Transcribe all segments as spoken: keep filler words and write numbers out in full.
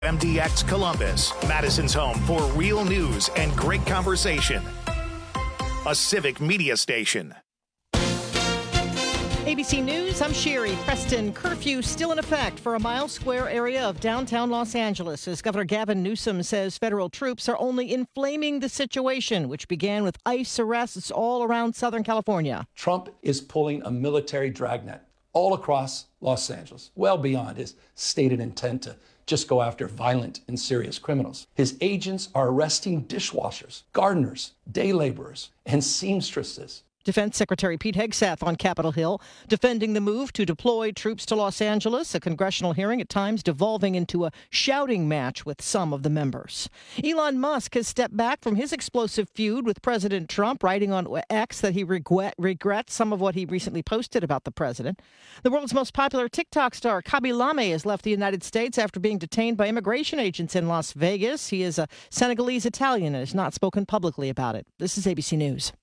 M D X Columbus, Madison's home for real news and great conversation. A civic media station. A B C News, I'm Sherry Preston. Curfew still in effect for a mile square area of downtown Los Angeles as Governor Gavin Newsom says federal troops are only inflaming the situation, which began with ICE arrests all around Southern California. Trump is pulling a military dragnet all across Los Angeles, well beyond his stated intent to just go after violent and serious criminals. His agents are arresting dishwashers, gardeners, day laborers, and seamstresses. Defense Secretary Pete Hegseth on Capitol Hill defending the move to deploy troops to Los Angeles, a congressional hearing at times devolving into a shouting match with some of the members. Elon Musk has stepped back from his explosive feud with President Trump, writing on X that he regret, regrets some of what he recently posted about the president. The world's most popular TikTok star, Khaby Lame, has left the United States after being detained by immigration agents in Las Vegas. He is a Senegalese Italian and has not spoken publicly about it. This is A B C News.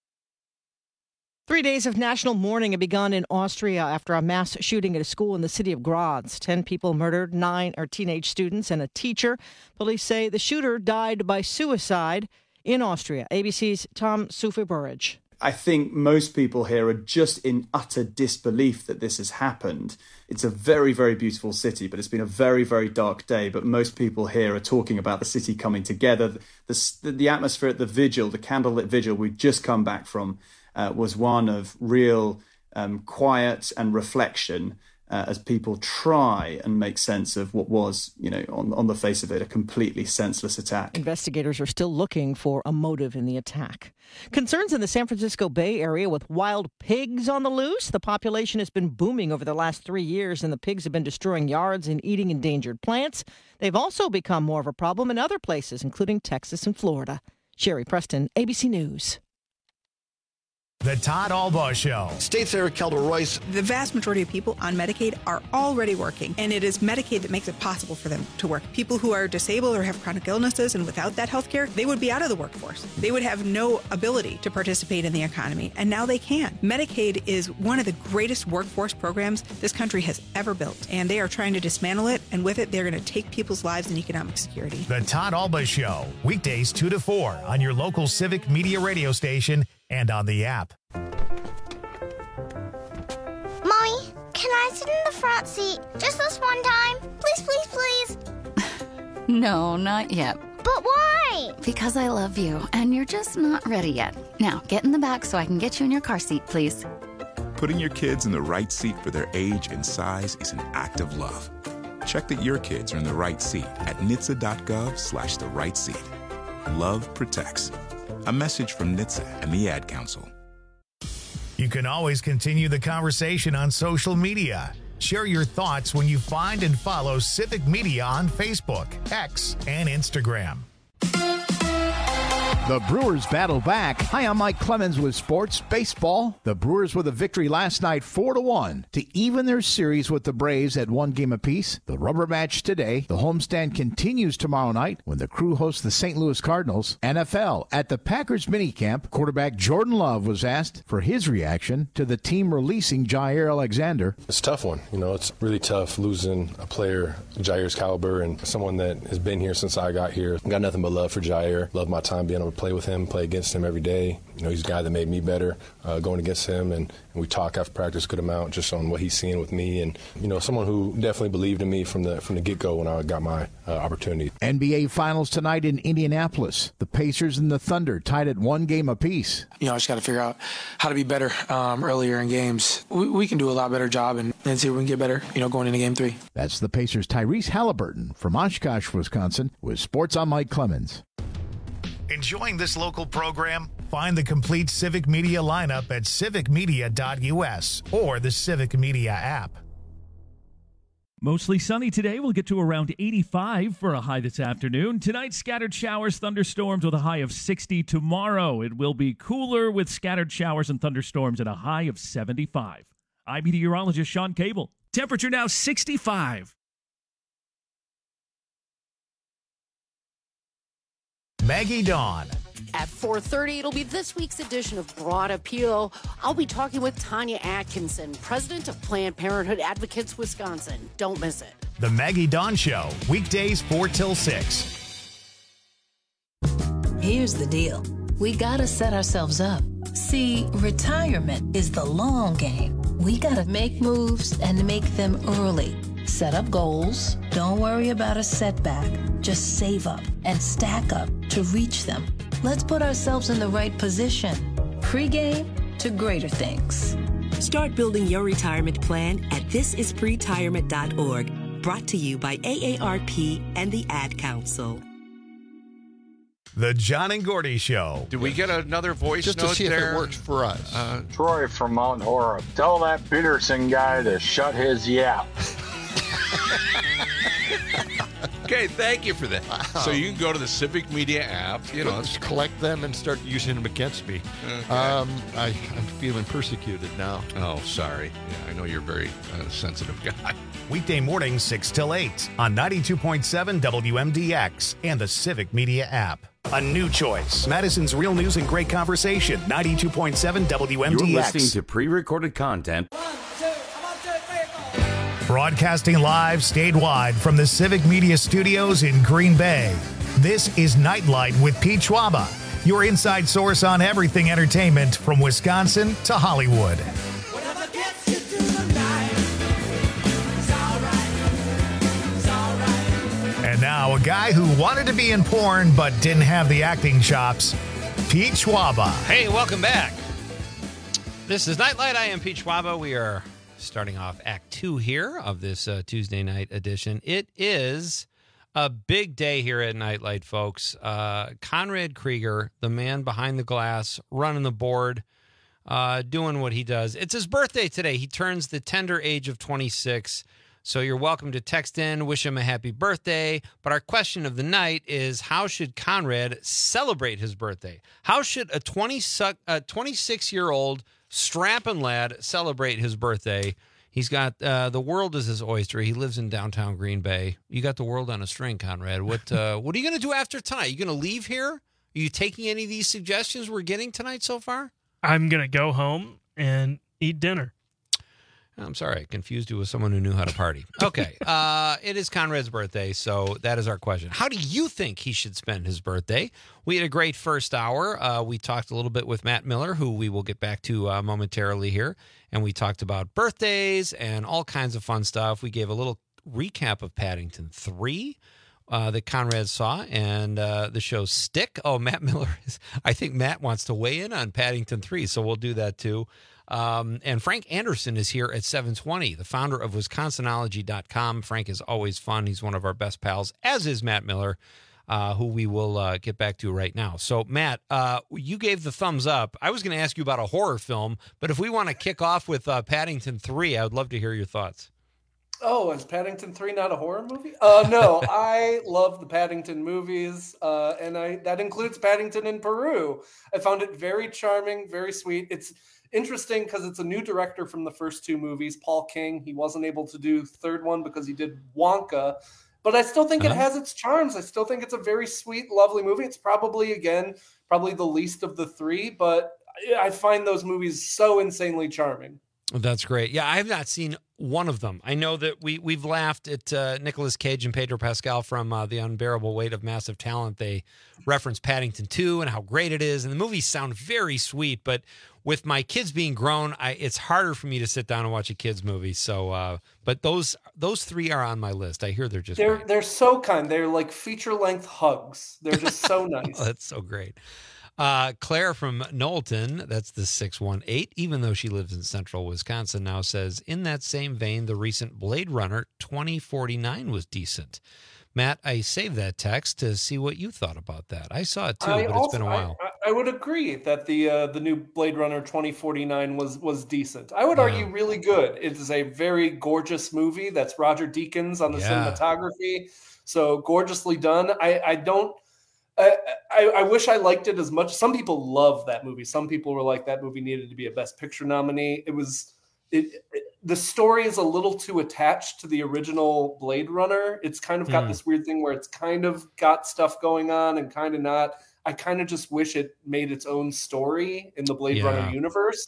Three days of national mourning have begun in Austria after a mass shooting at a school in the city of Graz. Ten people murdered, nine are teenage students and a teacher. Police say the shooter died by suicide in Austria. A B C's Tom Sufi-Burridge. I think most people here are just in utter disbelief that this has happened. It's a very, very beautiful city, but it's been a very, very dark day. But most people here are talking about the city coming together. The, the, the atmosphere at the vigil, the candlelit vigil we've just come back from, Uh, was one of real um, quiet and reflection uh, as people try and make sense of what was, you know, on, on the face of it, a completely senseless attack. Investigators are still looking for a motive in the attack. Concerns in the San Francisco Bay Area with wild pigs on the loose. The population has been booming over the last three years, and the pigs have been destroying yards and eating endangered plants. They've also become more of a problem in other places, including Texas and Florida. Sherry Preston, A B C News. The Todd Albaugh Show. State Senator Kelda Royce. The vast majority of people on Medicaid are already working, and it is Medicaid that makes it possible for them to work. People who are disabled or have chronic illnesses, and without that health care, they would be out of the workforce. They would have no ability to participate in the economy, and now they can. Medicaid is one of the greatest workforce programs this country has ever built, and they are trying to dismantle it, and with it, they're going to take people's lives and economic security. The Todd Albaugh Show, weekdays two to four on your local civic media radio station and on the app. Mommy, can I sit in the front seat just this one time? Please, please, please. No, not yet. But why? Because I love you, and you're just not ready yet. Now, get in the back so I can get you in your car seat, please. Putting your kids in the right seat for their age and size is an act of love. Check that your kids are in the right seat at N H T S A dot gov slash the right seat. Love protects. A message from N H T S A and the Ad Council. You can always continue the conversation on social media. Share your thoughts when you find and follow Civic Media on Facebook, X, and Instagram. The Brewers battle back. Hi, I'm Mike Clemens with Sports Baseball. The Brewers with a victory last night four to one to even their series with the Braves at one game apiece. The rubber match today. The homestand continues tomorrow night when the Crew hosts the Saint Louis Cardinals. N F L at the Packers minicamp, quarterback Jordan Love was asked for his reaction to the team releasing Jair Alexander. It's a tough one. You know, it's really tough losing a player Jair's caliber and someone that has been here since I got here. Got nothing but love for Jair. Love my time being able to play with him, play against him every day. You know, he's a guy that made me better uh, going against him, and, and we talk after practice a good amount just on what he's seeing with me, and you know, someone who definitely believed in me from the from the get-go when I got my uh, opportunity. N B A Finals tonight in Indianapolis. The Pacers and the Thunder tied at one game apiece. You know, I just got to figure out how to be better um, earlier in games. We, we can do a lot better job and, and see if we can get better, you know, going into game three. That's the Pacers' Tyrese Halliburton from Oshkosh, Wisconsin, with Sports on Mike Clemens. Enjoying this local program? Find the complete Civic Media lineup at civic media dot u s or the Civic Media app. Mostly sunny today. We'll get to around eighty-five for a high this afternoon. Tonight, scattered showers, thunderstorms with a high of sixty. Tomorrow, it will be cooler with scattered showers and thunderstorms at a high of seventy-five. I'm meteorologist Sean Cable. Temperature now sixty-five. Maggie Dawn. At four thirty, it'll be this week's edition of Broad Appeal. I'll be talking with Tanya Atkinson, president of Planned Parenthood Advocates Wisconsin. Don't miss it. The Maggie Dawn Show, weekdays four till six. Here's the deal. We gotta set ourselves up. See, retirement is the long game. We gotta make moves and make them early. Set up goals. Don't worry about a setback. Just save up and stack up to reach them. Let's put ourselves in the right position. Pre-game to greater things. Start building your retirement plan at this is pretirement dot org. Brought to you by A A R P and the Ad Council. The John and Gordy Show. Do we get another voice Just note to see there? if it works for us. Uh, Troy from Mount Horeb. Tell that Peterson guy to shut his yap. Okay, thank you for that. So you can go to the Civic Media app, you know, Let's collect them and start using them against me. Okay. Um, I, I'm feeling persecuted now. Oh, sorry. Yeah, I know you're a very uh, sensitive guy. Weekday mornings six till eight on ninety-two point seven W M D X and the Civic Media app. A new choice. Madison's Real News and Great Conversation. ninety-two point seven W M D X. You're listening to pre-recorded content. Broadcasting live statewide from the Civic Media Studios in Green Bay. This is Nightlight with Pete Schwaba, your inside source on everything entertainment from Wisconsin to Hollywood. And now, a guy who wanted to be in porn but didn't have the acting chops, Pete Schwaba. Hey, welcome back. This is Nightlight. I am Pete Schwaba. We are starting off Act Two here of this uh, Tuesday night edition. It is a big day here at Nightlight, folks. Uh, Conrad Krieger, the man behind the glass, running the board, uh, doing what he does. It's his birthday today. He turns the tender age of twenty-six. So you're welcome to text in, wish him a happy birthday. But our question of the night is, how should Conrad celebrate his birthday? How should a twenty-six-year-old strapping lad celebrate his birthday? He's got uh, the world is his oyster. He lives in downtown Green Bay. You got the world on a string, Conrad. What uh, what are you going to do after tonight? You going to leave here? Are you taking any of these suggestions we're getting tonight so far? I'm going to go home and eat dinner. I'm sorry, I confused you with someone who knew how to party. Okay, uh, it is Conrad's birthday, so that is our question. How do you think he should spend his birthday? We had a great first hour. Uh, we talked a little bit with Matt Miller, who we will get back to uh, momentarily here, and we talked about birthdays and all kinds of fun stuff. We gave a little recap of Paddington three uh, that Conrad saw, and uh, the show's Stick. Oh, Matt Miller, is, I think Matt wants to weigh in on Paddington three, so we'll do that too. Um, and Frank Anderson is here at seven twenty, the founder of Wisconsinology dot com. Frank is always fun. He's one of our best pals, as is Matt Miller, uh, who we will uh, get back to right now. So, Matt, uh, you gave the thumbs up. I was going to ask you about a horror film, but if we want to kick off with uh, Paddington three, I would love to hear your thoughts. Oh, is Paddington three not a horror movie? Uh, no, I love the Paddington movies, uh, and I that includes Paddington in Peru. I found it very charming, very sweet. It's interesting because it's a new director from the first two movies, Paul King. He wasn't able to do the third one because he did Wonka, but I still think uh-huh. it has its charms. I still think it's a very sweet, lovely movie. It's probably, again, probably the least of the three, but I find those movies so insanely charming. That's great. Yeah, I have not seen one of them. I know that we, we've laughed at uh, Nicolas Cage and Pedro Pascal from uh, The Unbearable Weight of Massive Talent. They reference Paddington two and how great it is, and the movies sound very sweet, but with my kids being grown, I, it's harder for me to sit down and watch a kids movie. So, uh, but those those three are on my list. I hear they're just they're great. They're so kind. They're like feature length hugs. They're just so nice. Oh, that's so great. Uh, Claire from Knowlton, that's the six one eight, even though she lives in central Wisconsin now, says, in that same vein, the recent Blade Runner twenty forty-nine was decent. Matt, I saved that text to see what you thought about that. I saw it too, I but also, it's been a while. I, I would agree that the uh, the new Blade Runner twenty forty-nine was was decent. I would yeah. argue really good. It is a very gorgeous movie. That's Roger Deakins on the yeah. cinematography. So gorgeously done. I, I don't I, I, I wish I liked it as much. Some people love that movie. Some people were like, that movie needed to be a Best Picture nominee. It was it, it the story is a little too attached to the original Blade Runner. It's kind of got mm. this weird thing where it's kind of got stuff going on and kind of not. I kind of just wish it made its own story in the Blade yeah. Runner universe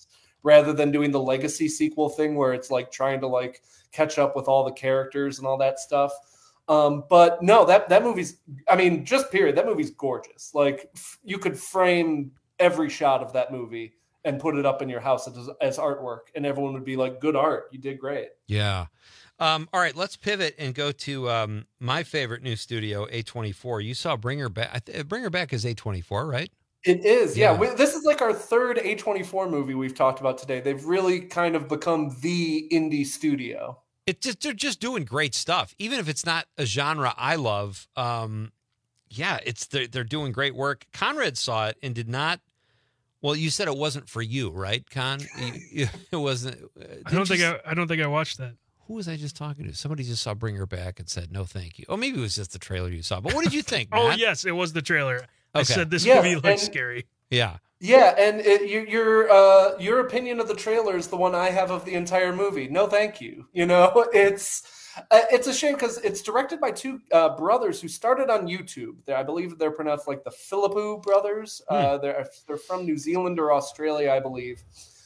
rather than doing the legacy sequel thing where it's like trying to like catch up with all the characters and all that stuff. Um, but no, that, that movie's, I mean, just period. That movie's gorgeous. Like f- you could frame every shot of that movie and put it up in your house as, as artwork, and everyone would be like, good art. You did great. Yeah. Um, all right, let's pivot and go to um, my favorite new studio, A twenty-four. You saw Bring Her Back. Bring Her Back is A twenty-four, right? It is, yeah. Yeah. We, this is like our third A twenty-four movie we've talked about today. They've really kind of become the indie studio. It just they're just doing great stuff, even if it's not a genre I love. Um, yeah, it's they're, they're doing great work. Conrad saw it and did not. Well, you said it wasn't for you, right, Con? You- It wasn't. uh, I don't did think you- I, I don't think I watched that. Who was I just talking to? Somebody just saw Bring Her Back and said no, thank you. Oh, maybe it was just the trailer you saw. But what did you think, Oh Matt? yes, it was the trailer. I Okay. said this Yeah, movie looks and- scary. Yeah. Yeah, and it, your your uh, your opinion of the trailer is the one I have of the entire movie. No, thank you. You know, it's uh, it's a shame because it's directed by two uh, brothers who started on YouTube. They're, I believe they're pronounced like the Philippou brothers. Uh, they're they're from New Zealand or Australia, I believe.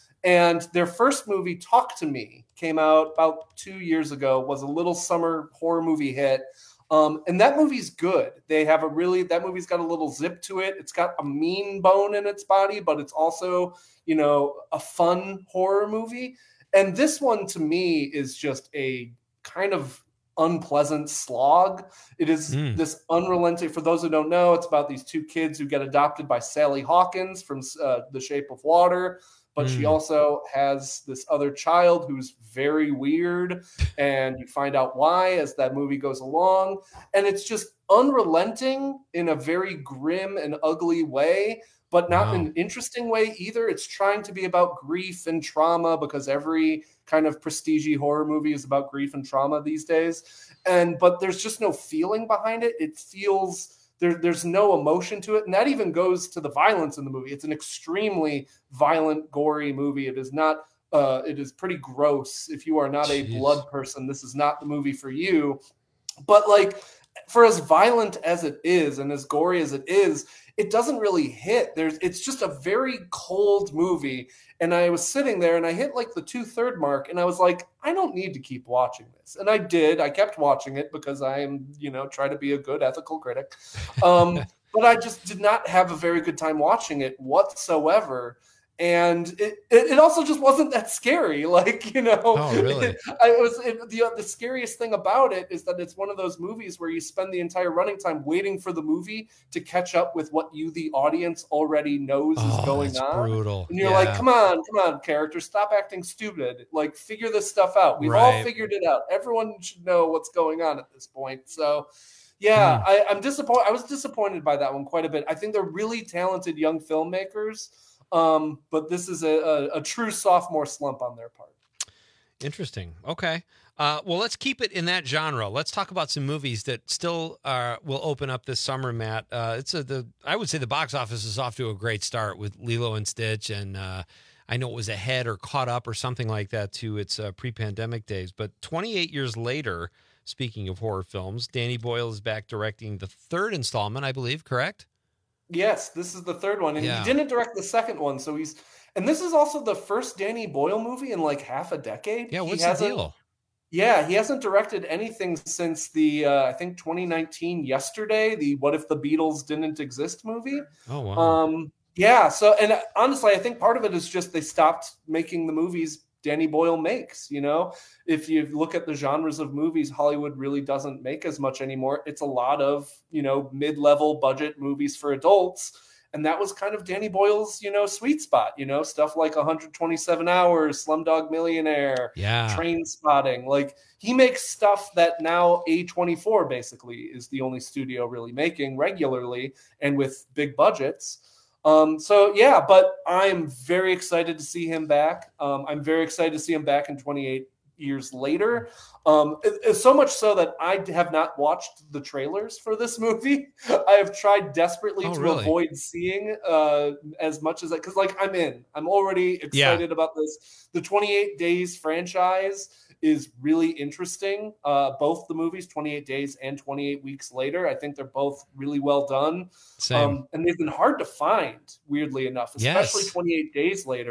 And their first movie, Talk to Me, came out about two years ago. Was a little summer horror movie hit. Um, and that movie's good. They have a really, that movie's got a little zip to it. It's got a mean bone in its body, but it's also, you know, a fun horror movie. And this one to me is just a kind of unpleasant slog. It is Mm. this unrelenting, for those who don't know, it's about these two kids who get adopted by Sally Hawkins from uh, The Shape of Water. But she Mm. also has this other child who's very weird, and you find out why as that movie goes along. And it's just unrelenting in a very grim and ugly way, but not Wow. in an interesting way either. It's trying to be about grief and trauma because every kind of prestige horror movie is about grief and trauma these days. And but there's just no feeling behind it. It feels There, there's no emotion to it. And that even goes to the violence in the movie. It's an extremely violent, gory movie. It is not, uh, it is pretty gross. If you are not a Jeez. blood person, this is not the movie for you. But like, for as violent as it is and as gory as it is, it doesn't really hit. There's, it's just a very cold movie. And I was sitting there and I hit like the two third mark and I was like, I don't need to keep watching this. And I did. I kept watching it because I am, you know, try to be a good ethical critic. Um, but I just did not have a very good time watching it whatsoever. And it, it, it also just wasn't that scary. Like, you know, Oh, really? I was it, the the scariest thing about it is that it's one of those movies where you spend the entire running time waiting for the movie to catch up with what you, the audience, already knows is Oh, going that's on. brutal. And you're Yeah. like, come on, come on, character, stop acting stupid. Like, figure this stuff out. We've all Right. figured it out. Everyone should know what's going on at this point. So, yeah, Hmm. I, I'm disappointed. I was disappointed by that one quite a bit. I think they're really talented young filmmakers. Um, but this is a, a, a true sophomore slump on their part. Interesting. Okay. Uh, well, let's keep it in that genre. Let's talk about some movies that still uh, will open up this summer, Matt. Uh, it's a, the I would say the box office is off to a great start with Lilo and Stitch, and uh, I know it was ahead or caught up or something like that to its uh, pre-pandemic days. But twenty-eight years later, speaking of horror films, Danny Boyle is back directing the third installment, I believe, correct? Yes, this is the third one, and Yeah. he didn't direct the second one. So he's, and this is also the first Danny Boyle movie in like half a decade. Yeah, He what's the hasn't- deal? Yeah, he hasn't directed anything since the uh, I think twenty nineteen Yesterday, the What If the Beatles Didn't Exist movie. Oh, wow. Um, yeah. So, and honestly, I think part of it is just they stopped making the movies Danny Boyle makes. You know, if you look at the genres of movies, Hollywood really doesn't make as much anymore. It's a lot of, you know, mid-level budget movies for adults. And that was kind of Danny Boyle's, you know, sweet spot, you know, stuff like one hundred twenty-seven hours, Slumdog Millionaire, Yeah. Train Spotting. Like, he makes stuff that now A twenty-four basically is the only studio really making regularly and with big budgets. Um, so, yeah, but I'm very excited to see him back. Um, I'm very excited to see him back in twenty-eight years later. Um, it- it's so much so that I have not watched the trailers for this movie. I have tried desperately Oh, to really? avoid seeing uh, as much as I, because like I'm in, I'm already excited about this. The twenty-eight Days franchise is really interesting. Uh, both the movies, twenty-eight Days and twenty-eight Weeks Later, I think they're both really well done. Same. Um, and they've been hard to find, weirdly enough, especially Yes. twenty-eight Days Later.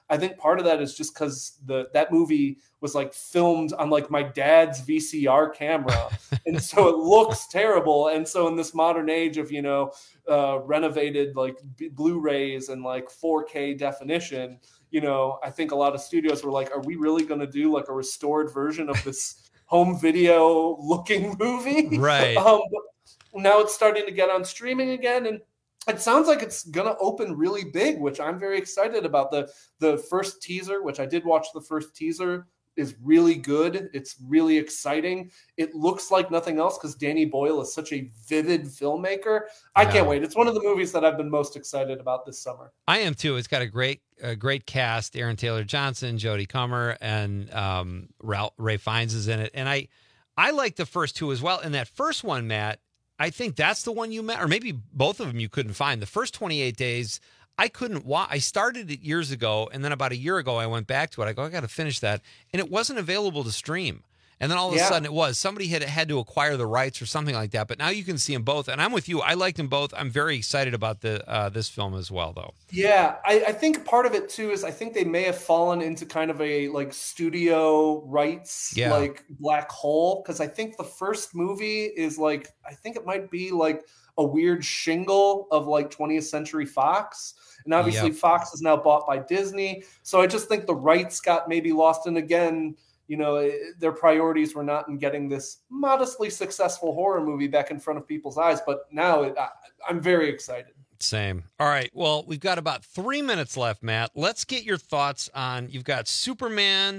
I think part of that is just because the that movie was like filmed on like my dad's V C R camera, and so it looks terrible. And so in this modern age of you know uh, renovated like B- Blu-rays and like four K definition, you know, I think a lot of studios were like, "Are we really going to do like a restored version of this home video looking movie?" Right. Um, but now it's starting to get on streaming again, and it sounds like it's going to open really big, which I'm very excited about. The the first teaser, which I did watch the first teaser, is really good. It's really exciting. It looks like nothing else because Danny Boyle is such a vivid filmmaker. I Yeah. can't wait. It's one of the movies that I've been most excited about this summer. I am too. It's got a great, a great cast: Aaron Taylor Johnson, Jodie Comer, and um, Ralph, Ray Fiennes is in it. And I, I like the first two as well. And that first one, Matt, I think that's the one you met, or maybe both of them you couldn't find. The first twenty-eight days, I couldn't watch. I started it years ago, and then about a year ago, I went back to it. I go, I got to finish that, and it wasn't available to stream. And then all of Yeah. a sudden, it was. Somebody had had to acquire the rights or something like that. But now you can see them both, and I'm with you. I liked them both. I'm very excited about the uh, this film as well, though. Yeah, I, I think part of it too is I think they may have fallen into kind of a like studio rights Yeah. like black hole, because I think the first movie is like I think it might be like a weird shingle of like twentieth Century Fox, and obviously Yep. Fox is now bought by Disney. So I just think the rights got maybe lost, and again, you know, eh, their priorities were not in getting this modestly successful horror movie back in front of people's eyes. But now it, I, I'm very excited. Same. All right. Well, we've got about three minutes left, Matt. Let's get your thoughts on. You've got Superman.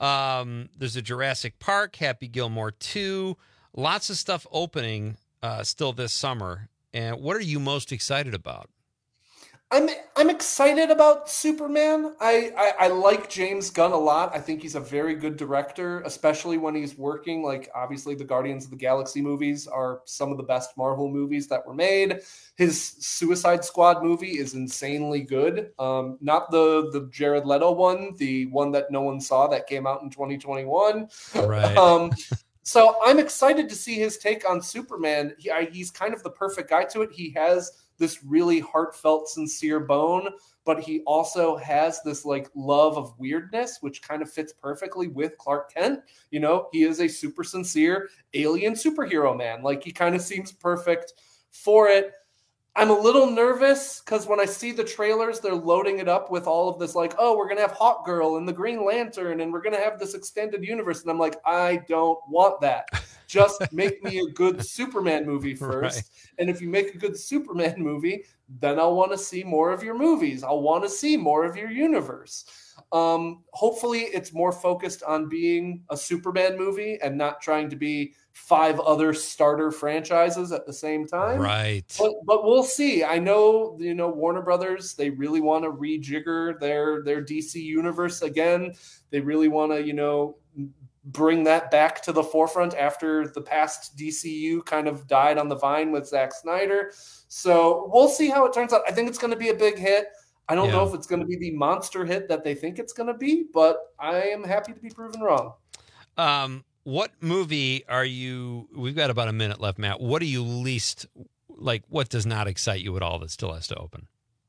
Um, there's a Jurassic Park, Happy Gilmore two. Lots of stuff opening uh, still this summer. And what are you most excited about? I'm I'm excited about Superman. I, I I like James Gunn a lot. I think he's a very good director, especially when he's working. Like obviously, the Guardians of the Galaxy movies are some of the best Marvel movies that were made. His Suicide Squad movie is insanely good. Um, not the the Jared Leto one, the one that no one saw that came out in twenty twenty-one. Right. Um, so I'm excited to see his take on Superman. He, I, he's kind of the perfect guy to it. He has this really heartfelt, sincere bone, but he also has this like love of weirdness, which kind of fits perfectly with Clark Kent. You know, he is a super sincere alien superhero man. Like he kind of seems perfect for it. I'm a little nervous because when I see the trailers, they're loading it up with all of this like, oh, we're going to have Hawkgirl and the Green Lantern, and we're going to have this extended universe. And I'm like, I don't want that. Just make me a good Superman movie first. Right. And if you make a good Superman movie, then I'll want to see more of your movies. I'll want to see more of your universe. Um, hopefully it's more focused on being a Superman movie and not trying to be five other starter franchises at the same time. Right. But, but we'll see. I know, you know, Warner Brothers, they really want to rejigger their, their D C universe again. They really want to, you know, bring that back to the forefront after the past D C U kind of died on the vine with Zack Snyder. So we'll see how it turns out. I think it's going to be a big hit. I don't Yeah. know if it's going to be the monster hit that they think it's going to be, but I am happy to be proven wrong. Um, what movie are you? We've got about a minute left, Matt. What are you least like? What does not excite you at all that still has to open?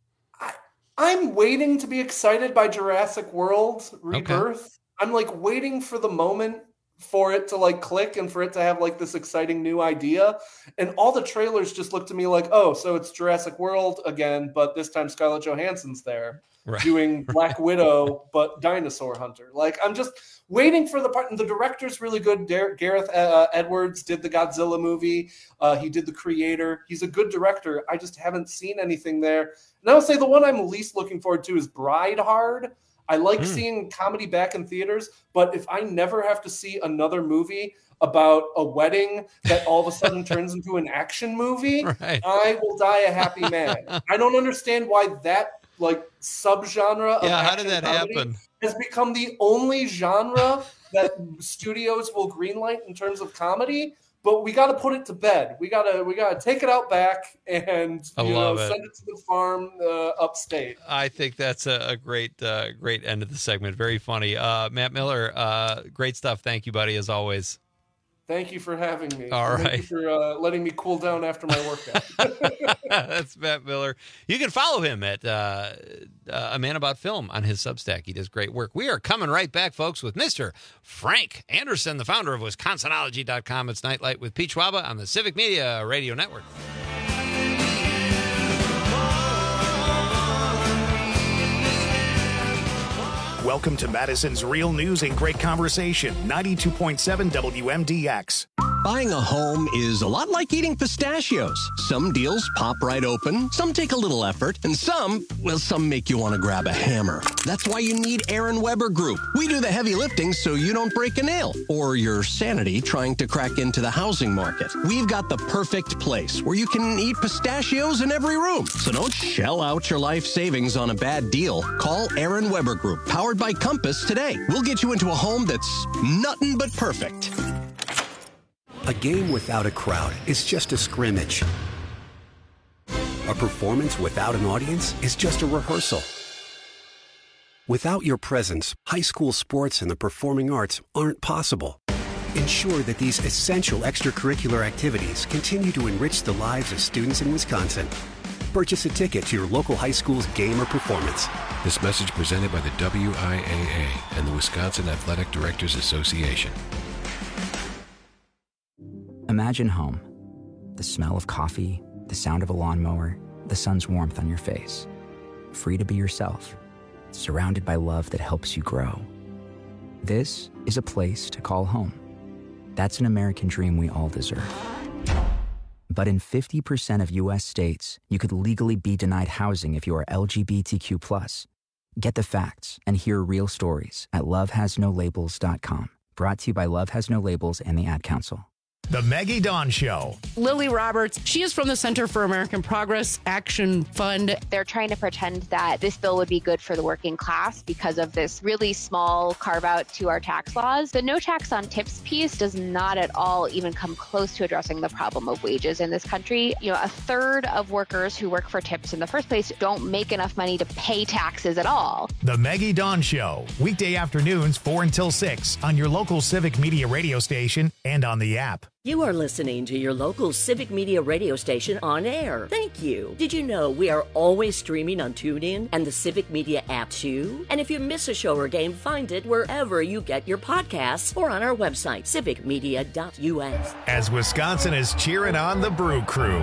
I'm waiting to be excited by Jurassic World Rebirth. I'm like waiting for the moment for it to like click and for it to have like this exciting new idea. And all the trailers just look to me like, oh, so it's Jurassic World again, but this time Scarlett Johansson's there Right. doing Black Widow, but Dinosaur Hunter. Like I'm just waiting for the part. And the director's really good. Dar- Gareth uh, Edwards did the Godzilla movie. Uh, he did The Creator. He's a good director. I just haven't seen anything there. And I would say the one I'm least looking forward to is Bride Hard. I like Mm. seeing comedy back in theaters, but if I never have to see another movie about a wedding that all of a sudden turns into an action movie, Right. I will die a happy man. I don't understand why that like subgenre of Yeah, how did action that comedy happen? has become the only genre that studios will greenlight in terms of comedy. But we got to put it to bed. We gotta we gotta take it out back and I you love know it. send it to the farm uh, upstate. I think that's a, a great, uh, great end of the segment. Very funny. Uh, Matt Miller, uh, great stuff. Thank you, buddy, as always. Thank you for having me. All Thank right. you for uh, letting me cool down after my workout. That's Matt Miller. You can follow him at uh, uh, A Man About Film on his Substack. He does great work. We are coming right back, folks, with Mister Frank Anderson, the founder of Wisconsinology dot com. It's Nightlight with Pete Schwaba on the Civic Media Radio Network. Welcome to Madison's Real News and Great Conversation, ninety-two point seven W M D X. Buying a home is a lot like eating pistachios. Some deals pop right open, some take a little effort, and some, well, some make you want to grab a hammer. That's why you need Aaron Weber Group. We do the heavy lifting so you don't break a nail or your sanity trying to crack into the housing market. We've got the perfect place where you can eat pistachios in every room. So don't shell out your life savings on a bad deal. Call Aaron Weber Group, powered by Compass, today. We'll get you into a home that's nothing but perfect. A game without a crowd is just a scrimmage. A performance without an audience is just a rehearsal. Without your presence, high school sports and the performing arts aren't possible. Ensure that these essential extracurricular activities continue to enrich the lives of students in Wisconsin. Purchase a ticket to your local high school's game or performance. This message presented by the W I A A and the Wisconsin Athletic Directors Association. Imagine home. The smell of coffee, the sound of a lawnmower, the sun's warmth on your face. Free to be yourself, surrounded by love that helps you grow. This is a place to call home. That's an American dream we all deserve. But in fifty percent of U S states, you could legally be denied housing if you are L G B T Q plus. Get the facts and hear real stories at love has no labels dot com. Brought to you by Love Has No Labels and the Ad Council. The Maggie Dawn Show. Lily Roberts, she is from the Center for American Progress Action Fund. They're trying to pretend that this bill would be good for the working class because of this really small carve out to our tax laws. The no tax on tips piece does not at all even come close to addressing the problem of wages in this country. You know, a third of workers who work for tips in the first place don't make enough money to pay taxes at all. The Maggie Dawn Show, weekday afternoons four until six on your local Civic Media radio station and on the app. You are listening to your local Civic Media radio station on air. Thank you. Did you know we are always streaming on TuneIn and the Civic Media app too? And if you miss a show or game, find it wherever you get your podcasts or on our website, civic media dot U S. As Wisconsin is cheering on the Brew Crew.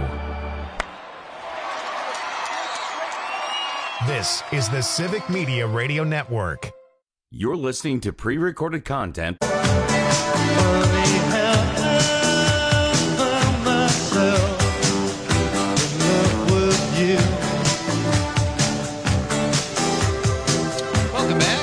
This is the Civic Media Radio Network. You're listening to pre-recorded content. Welcome back.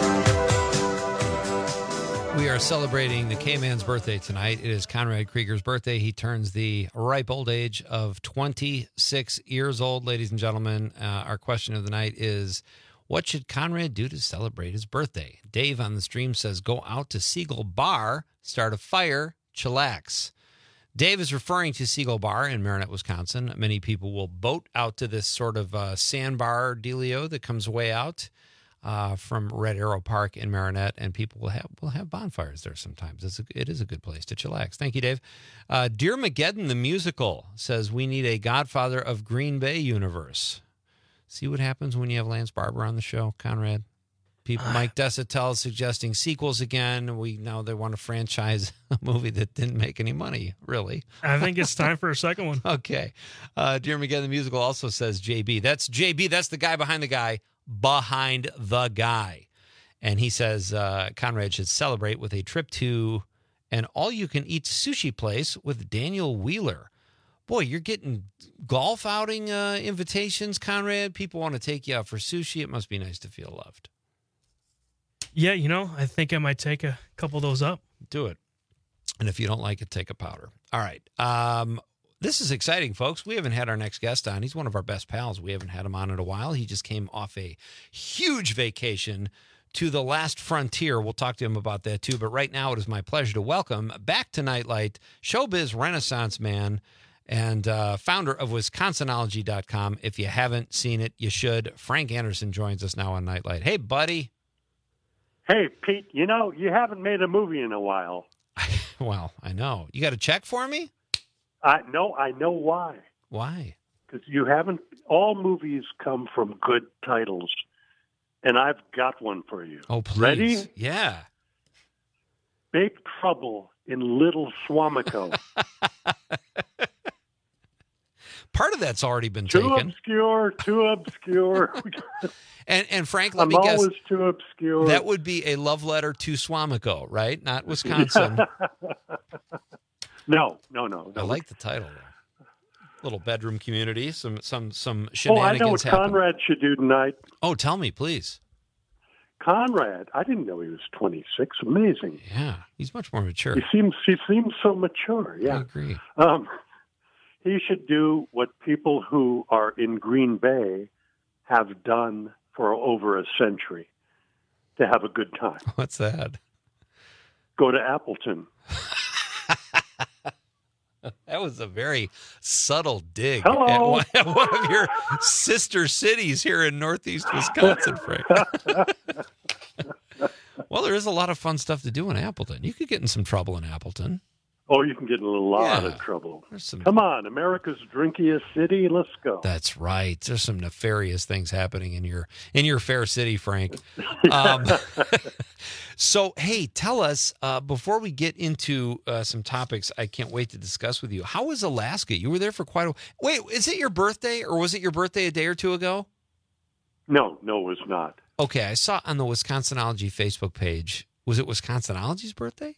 We are celebrating the K-Man's birthday tonight. It is Conrad Krieger's birthday. He turns the ripe old age of twenty-six years old, ladies and gentlemen. Uh, our question of the night is, what should Conrad do to celebrate his birthday? Dave on the stream says, go out to Seagull Bar, start a fire, chillax. Dave is referring to Seagull Bar in Marinette, Wisconsin. Many people will boat out to this sort of uh, sandbar dealio that comes way out uh, from Red Arrow Park in Marinette, and people will have will have bonfires there sometimes. It's a, it is a good place to chillax. Thank you, Dave. Uh, Dear Mageddon, the musical, says we need a Godfather of Green Bay universe. See what happens when you have Lance Barber on the show, Conrad? People, Mike Desatel is suggesting sequels again. We know they want to franchise a movie that didn't make any money, really. I think it's time for a second one. Okay. Uh, Dear Mageddon, the musical also says J B. That's J B. That's the guy behind the guy behind the guy. And he says uh, Conrad should celebrate with a trip to an all-you-can-eat sushi place with Daniel Wheeler. Boy, you're getting golf outing uh, invitations, Conrad. People want to take you out for sushi. It must be nice to feel loved. Yeah, you know, I think I might take a couple of those up. Do it. And if you don't like it, take a powder. All right. Um, this is exciting, folks. We haven't had our next guest on. He's one of our best pals. We haven't had him on in a while. He just came off a huge vacation to the last frontier. We'll talk to him about that, too. But right now, it is my pleasure to welcome back to Nightlight, showbiz renaissance man and uh, founder of Wisconsinology dot com. If you haven't seen it, you should. Frank Anderson joins us now on Nightlight. Hey, buddy. Hey, Pete, you know, you haven't made a movie in a while. Well, I know. You got a check for me? I no, I know why. Why? Because you haven't. All movies come from good titles, and I've got one for you. Oh, please. Ready? Yeah. Big Trouble in Little Swamico. Part of that's already been too taken. obscure, too obscure. and and Frank, let I'm me guess. always too obscure. That would be a love letter to Swamico, right? Not Wisconsin. no, no, no, no. I like the title, though. Little bedroom community. Some some some Oh, I shenanigans know what happen. Conrad should do tonight. Oh, tell me, please. Conrad, I didn't know he was twenty-six. Amazing. Yeah, he's much more mature. He seems he seems so mature. Yeah, I agree. Um, he should do what people who are in Green Bay have done for over a century to have a good time. What's that? Go to Appleton. That was a very subtle dig Hello. at one, at one of your sister cities here in Northeast Wisconsin, Frank. Well, there is a lot of fun stuff to do in Appleton. You could get in some trouble in Appleton. Oh, you can get in a lot Yeah. of trouble. Some... Come on, America's drinkiest city. Let's go. That's right. There's some nefarious things happening in your in your fair city, Frank. Um, so, hey, tell us uh, before we get into uh, some topics I can't wait to discuss with you. How was Alaska? You were there for quite a. Wait, is it your birthday, or was it your birthday a day or two ago? No, no, it was not. Okay, I saw on the Wisconsinology Facebook page. Was it Wisconsinology's birthday?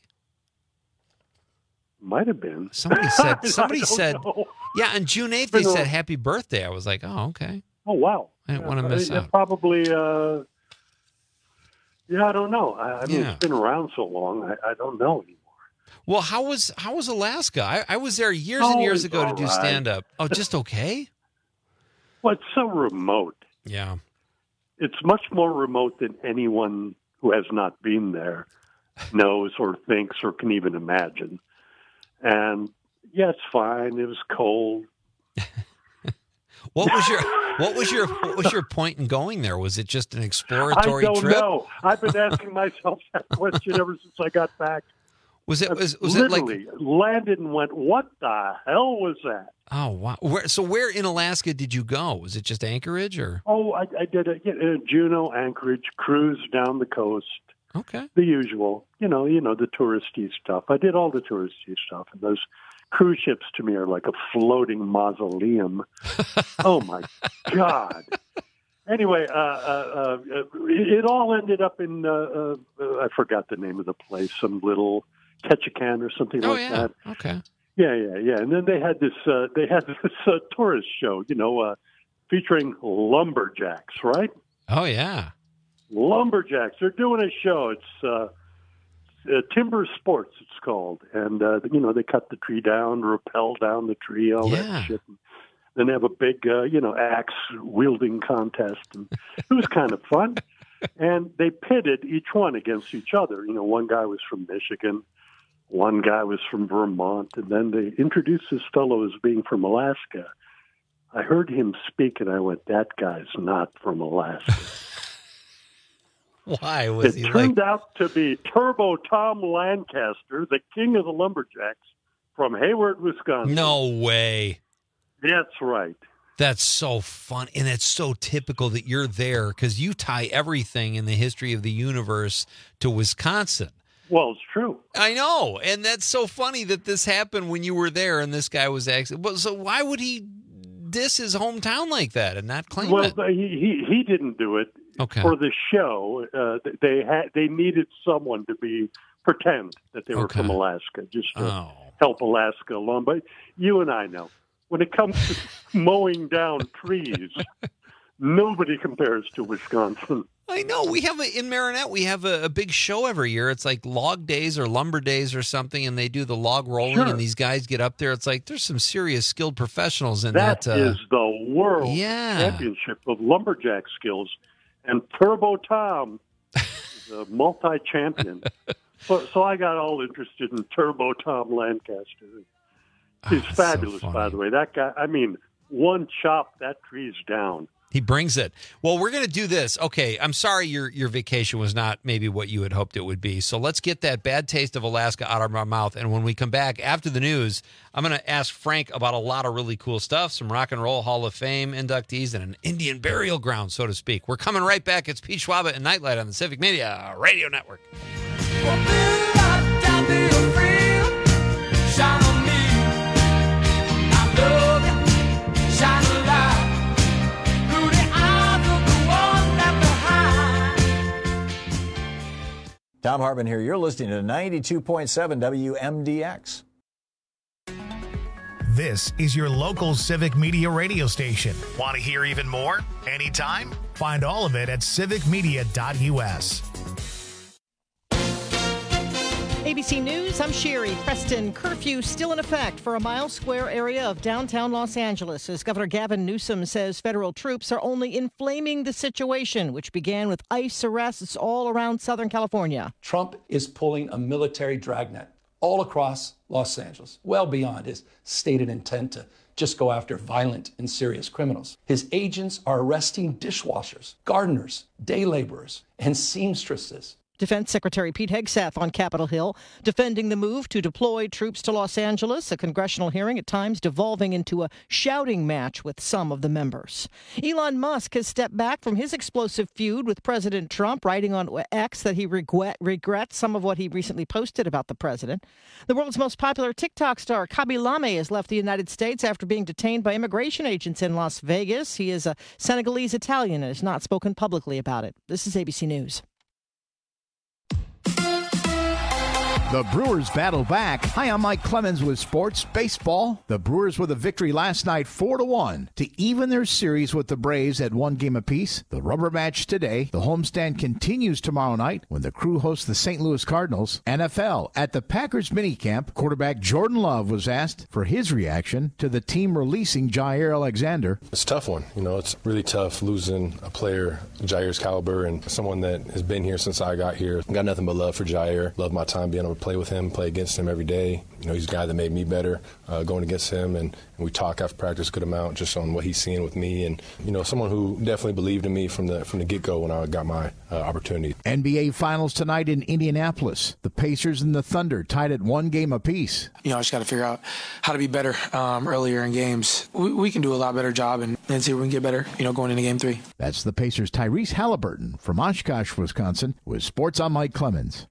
Might have been. Somebody said. Somebody I don't said. know. Yeah, on June eighth Been they a- said happy birthday. I was like, oh, okay. Oh, wow. I didn't Yeah, want to miss it- it out. Probably, uh, yeah, I don't know. I, I mean, Yeah. it's been around so long, I, I don't know anymore. Well, how was how was Alaska? I, I was there years Oh, and years it's ago to all do right. stand up. Oh, just okay? Well, it's so remote. Yeah. It's much more remote than anyone who has not been there knows or thinks or can even imagine. And yeah, it's fine. It was cold. What was your what was your what was your point in going there? Was it just an I exploratory don't trip? know. I've been asking myself that question ever since I got back. Was it was, was it like Literally landed and went, what the hell was that? Oh wow. Where, so where in Alaska did you go? Was it just Anchorage or Oh, I, I did a, a Juneau, Anchorage cruise down the coast. Okay. The usual, you know, you know, the touristy stuff. I did all the touristy stuff, and those cruise ships to me are like a floating mausoleum. Oh my God! Anyway, uh, uh, uh, it, it all ended up in uh, uh, I forgot the name of the place, some little Ketchikan or something Oh like yeah. that. Okay. Yeah, yeah, yeah. And then they had this uh, they had this uh, tourist show, you know, uh, featuring lumberjacks, right? Oh yeah. Lumberjacks. They're doing a show. It's uh, uh, Timber Sports, it's called. And, uh, you know, they cut the tree down, rappel down the tree, all Yeah. that shit. And then they have a big, uh, you know, axe-wielding contest. And it was kind of fun. And they pitted each one against each other. You know, one guy was from Michigan. One guy was from Vermont. And then they introduced this fellow as being from Alaska. I heard him speak, and I went, that guy's not from Alaska. Why was It he turned like out to be Turbo Tom Lancaster, the king of the lumberjacks from Hayward, Wisconsin. No way. That's right. That's so fun. And it's so typical that you're there because you tie everything in the history of the universe to Wisconsin. Well, it's true. I know. And that's so funny that this happened when you were there and this guy was actually. But so why would he diss his hometown like that and not claim Well, it? he, he he didn't do it Okay. for the show. Uh, they had they needed someone to be pretend that they were Okay. from Alaska, just to Oh. help Alaska along. But you and I know when it comes to mowing down trees, nobody compares to Wisconsin. I know. We have a, in Marinette, we have a, a big show every year. It's like log days or lumber days or something, and they do the log rolling, Sure. and these guys get up there. It's like there's some serious skilled professionals in That that. uh, is the world Yeah. championship of lumberjack skills, and Turbo Tom is a multi-champion. so, so I got all interested in Turbo Tom Lancaster. He's Ah, that's so fabulous, funny. by the way. That guy, I mean, one chop, that tree's down. He brings it. Well, we're going to do this. Okay, I'm sorry your your vacation was not maybe what you had hoped it would be. So let's get that bad taste of Alaska out of our mouth. And when we come back after the news, I'm going to ask Frank about a lot of really cool stuff, some Rock and Roll Hall of Fame inductees and an Indian burial ground, so to speak. We're coming right back. It's Pete Schwaba and Nightlight on the Civic Media Radio Network. Tom Hartman here. You're listening to ninety-two point seven W M D X. This is your local Civic Media radio station. Want to hear even more? Anytime? Find all of it at civic media dot U S. A B C News, I'm Sherry. Preston, curfew still in effect for a mile square area of downtown Los Angeles as Governor Gavin Newsom says federal troops are only inflaming the situation, which began with ICE arrests all around Southern California. Trump is pulling a military dragnet all across Los Angeles, well beyond his stated intent to just go after violent and serious criminals. His agents are arresting dishwashers, gardeners, day laborers, and seamstresses. Defense Secretary Pete Hegseth on Capitol Hill defending the move to deploy troops to Los Angeles, a congressional hearing at times devolving into a shouting match with some of the members. Elon Musk has stepped back from his explosive feud with President Trump, writing on X that he regret, regrets some of what he recently posted about the president. The world's most popular TikTok star, Khaby Lame, has left the United States after being detained by immigration agents in Las Vegas. He is a Senegalese Italian and has not spoken publicly about it. This is A B C News. The Brewers battle back. Hi, I'm Mike Clemens with Sports Baseball. The Brewers with a victory last night four to one to even their series with the Braves at one game apiece. The rubber match today. The homestand continues tomorrow night when the Crew hosts the Saint Louis Cardinals. N F L. At the Packers minicamp, quarterback Jordan Love was asked for his reaction to the team releasing Jair Alexander. It's a tough one. You know, it's really tough losing a player Jair's caliber and someone that has been here since I got here. Got nothing but love for Jair. Love my time being able to play with him, play against him every day. You know, he's a guy that made me better uh, going against him, and, and we talk after practice a good amount just on what he's seeing with me, and you know, someone who definitely believed in me from the from the get-go when I got my uh, opportunity. N B A Finals tonight in Indianapolis. The Pacers and the Thunder tied at one game apiece. You know, I just got to figure out how to be better um, earlier in games. We, we can do a lot better job and, and see if we can get better, you know, going into game three. That's the Pacers' Tyrese Halliburton from Oshkosh, Wisconsin, with Sports on Mike Clemens.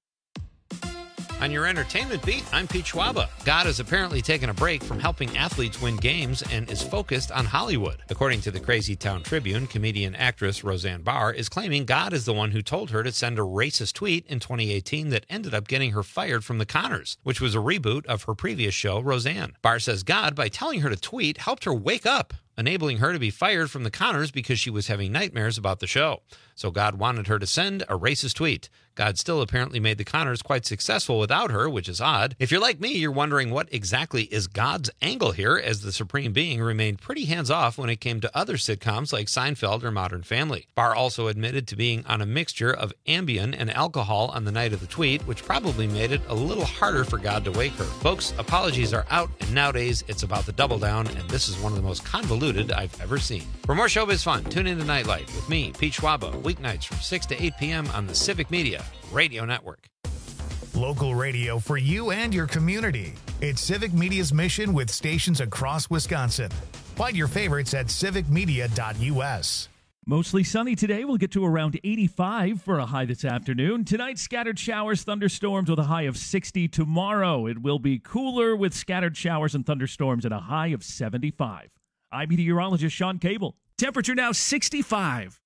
On your entertainment beat, I'm Pete Schwaba. God has apparently taken a break from helping athletes win games and is focused on Hollywood. According to the Crazy Town Tribune, comedian actress Roseanne Barr is claiming God is the one who told her to send a racist tweet in twenty eighteen that ended up getting her fired from The Conners, which was a reboot of her previous show, Roseanne. Barr says God, by telling her to tweet, helped her wake up, enabling her to be fired from The Conners because she was having nightmares about the show. So God wanted her to send a racist tweet. God still apparently made The Conners quite successful without her, which is odd. If you're like me, you're wondering what exactly is God's angle here, as the Supreme Being remained pretty hands-off when it came to other sitcoms like Seinfeld or Modern Family. Barr also admitted to being on a mixture of Ambien and alcohol on the night of the tweet, which probably made it a little harder for God to wake her. Folks, apologies are out, and nowadays it's about the double down, and this is one of the most convoluted I've ever seen. For more showbiz fun, tune in to Nightlight with me, Pete Schwaba, weeknights from six to eight p.m. on the Civic Media Radio Network. Local radio for you and your community. It's Civic Media's mission with stations across Wisconsin. Find your favorites at civic media dot U S. Mostly sunny today. We'll get to around eighty-five for a high this afternoon. Tonight, scattered showers, thunderstorms with a high of sixty. Tomorrow, it will be cooler with scattered showers and thunderstorms and a high of seventy-five. I'm meteorologist Sean Cable. Temperature now sixty-five.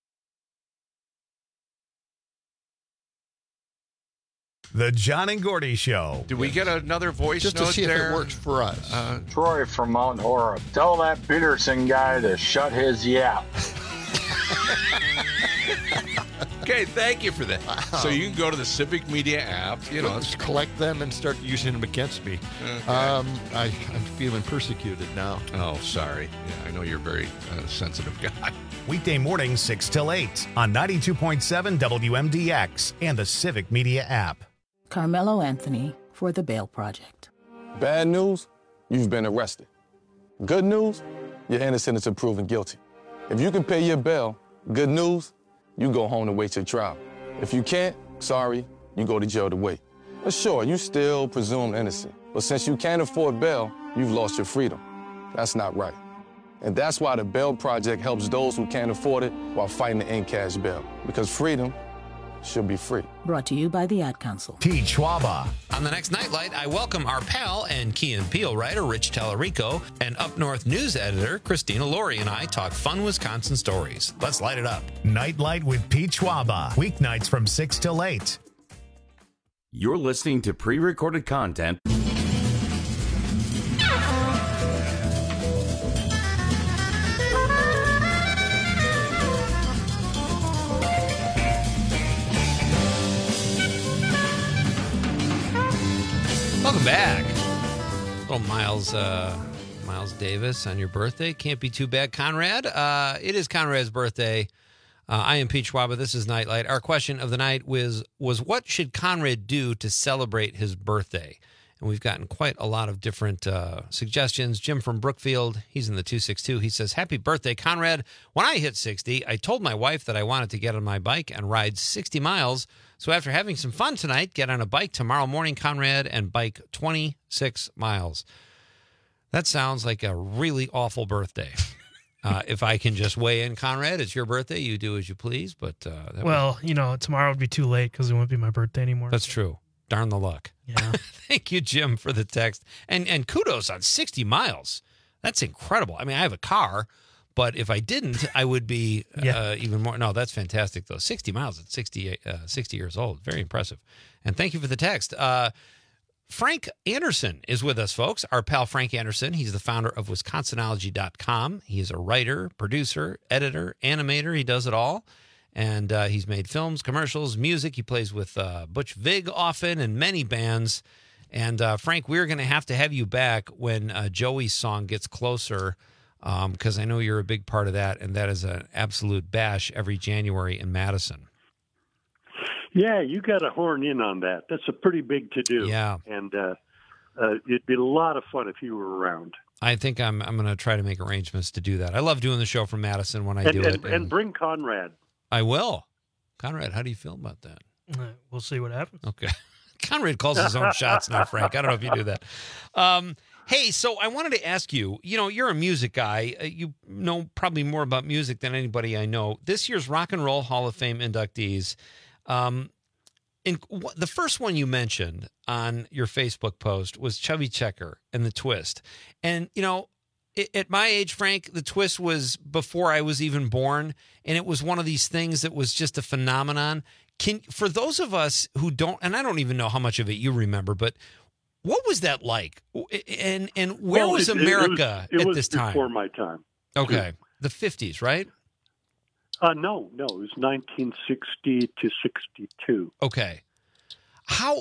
The John and Gordy Show. Did we get another voice Just note to see there? if it works for us. Uh, Troy from Mount Horeb. Tell that Peterson guy to shut his yap. Okay, thank you for that. So you can go to the Civic Media app. You know, Let's collect them and start using them against me. Okay. Um, I, I'm feeling persecuted now. Oh, sorry. Yeah, I know you're a very uh, sensitive guy. Weekday mornings six till eight on ninety-two point seven W M D X and the Civic Media app. Carmelo Anthony for the Bail Project. Bad news, you've been arrested. Good news, you're innocent until proven guilty. If you can pay your bail, good news, you go home to wait your trial. If you can't, sorry, you go to jail to wait. But sure, you still presumed innocent. But since you can't afford bail, you've lost your freedom. That's not right. And that's why the Bail Project helps those who can't afford it while fighting to end cash bail. Because freedom should be free. Brought to you by the Ad Council. Pete Schwaba. On the next Nightlight, I welcome our pal and Key and Peele writer, Rich Tallarico, and Up North news editor, Christina Laurie, and I talk fun Wisconsin stories. Let's light it up. Nightlight with Pete Schwaba. Weeknights from six till eight. You're listening to pre-recorded content. Welcome back. Little Miles uh, Miles Davis on your birthday. Can't be too bad, Conrad. Uh, it is Conrad's birthday. Uh, I am Pete Schwaba. This is Nightlight. Our question of the night was, was what should Conrad do to celebrate his birthday? And we've gotten quite a lot of different uh, suggestions. Jim from Brookfield, he's in the two six two. He says, happy birthday, Conrad. When I hit sixty, I told my wife that I wanted to get on my bike and ride sixty miles. So after having some fun tonight, get on a bike tomorrow morning, Conrad, and bike twenty-six miles. That sounds like a really awful birthday. Uh, if I can just weigh in, Conrad, it's your birthday. You do as you please. But uh, that Well, was... you know, tomorrow would be too late because it won't be my birthday anymore. That's true. Darn the luck. Yeah. Thank you, Jim, for the text. And and kudos on sixty miles. That's incredible. I mean, I have a car, but if I didn't, I would be Yeah. uh, even more. No, that's fantastic, though. sixty miles at sixty, uh, sixty years old. Very impressive. And thank you for the text. Uh, Frank Anderson is with us, folks. Our pal Frank Anderson. He's the founder of Wisconsinology dot com. He is a writer, producer, editor, animator. He does it all. And uh, he's made films, commercials, music. He plays with uh, Butch Vig often and many bands. And uh, Frank, we're going to have to have you back when uh, Joey's song gets closer, because um, I know you're a big part of that, and that is an absolute bash every January in Madison. Yeah, you got to horn in on that. That's a pretty big to-do. Yeah. And uh, uh, it'd be a lot of fun if you were around. I think I'm I'm going to try to make arrangements to do that. I love doing the show from Madison when I and, do and, it. And, and bring Conrad. I will. Conrad, how do you feel about that? Uh, we'll see what happens. Okay. Conrad calls his own shots now, Frank. I don't know if you do that. Um, hey, so I wanted to ask you, you know, you're a music guy. Uh, you know probably more about music than anybody I know. This year's Rock and Roll Hall of Fame inductees, um, in, w- the first one you mentioned on your Facebook post was Chubby Checker and The Twist. And, you know, at my age, Frank, The Twist was before I was even born, and it was one of these things that was just a phenomenon. Can for those of us who don't, and I don't even know how much of it you remember, but what was that like? And and where well, was it, America it was, it at was this time? Before my time. Okay, the fifties, right? Uh, no, no, it was nineteen sixty to sixty-two. Okay, how?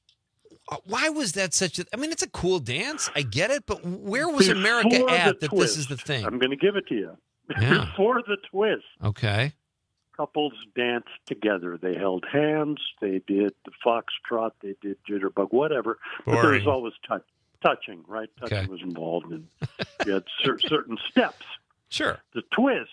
Why was that such a... I mean, it's a cool dance. I get it, but where was Before America at that twist, this is the thing? I'm going to give it to you. Yeah. Before the twist, Okay. couples danced together. They held hands. They did the foxtrot. They did jitterbug, whatever. But there was Boring. always touch, touching, right? Touching Okay. was involved, and you had cer- certain steps. Sure. The twist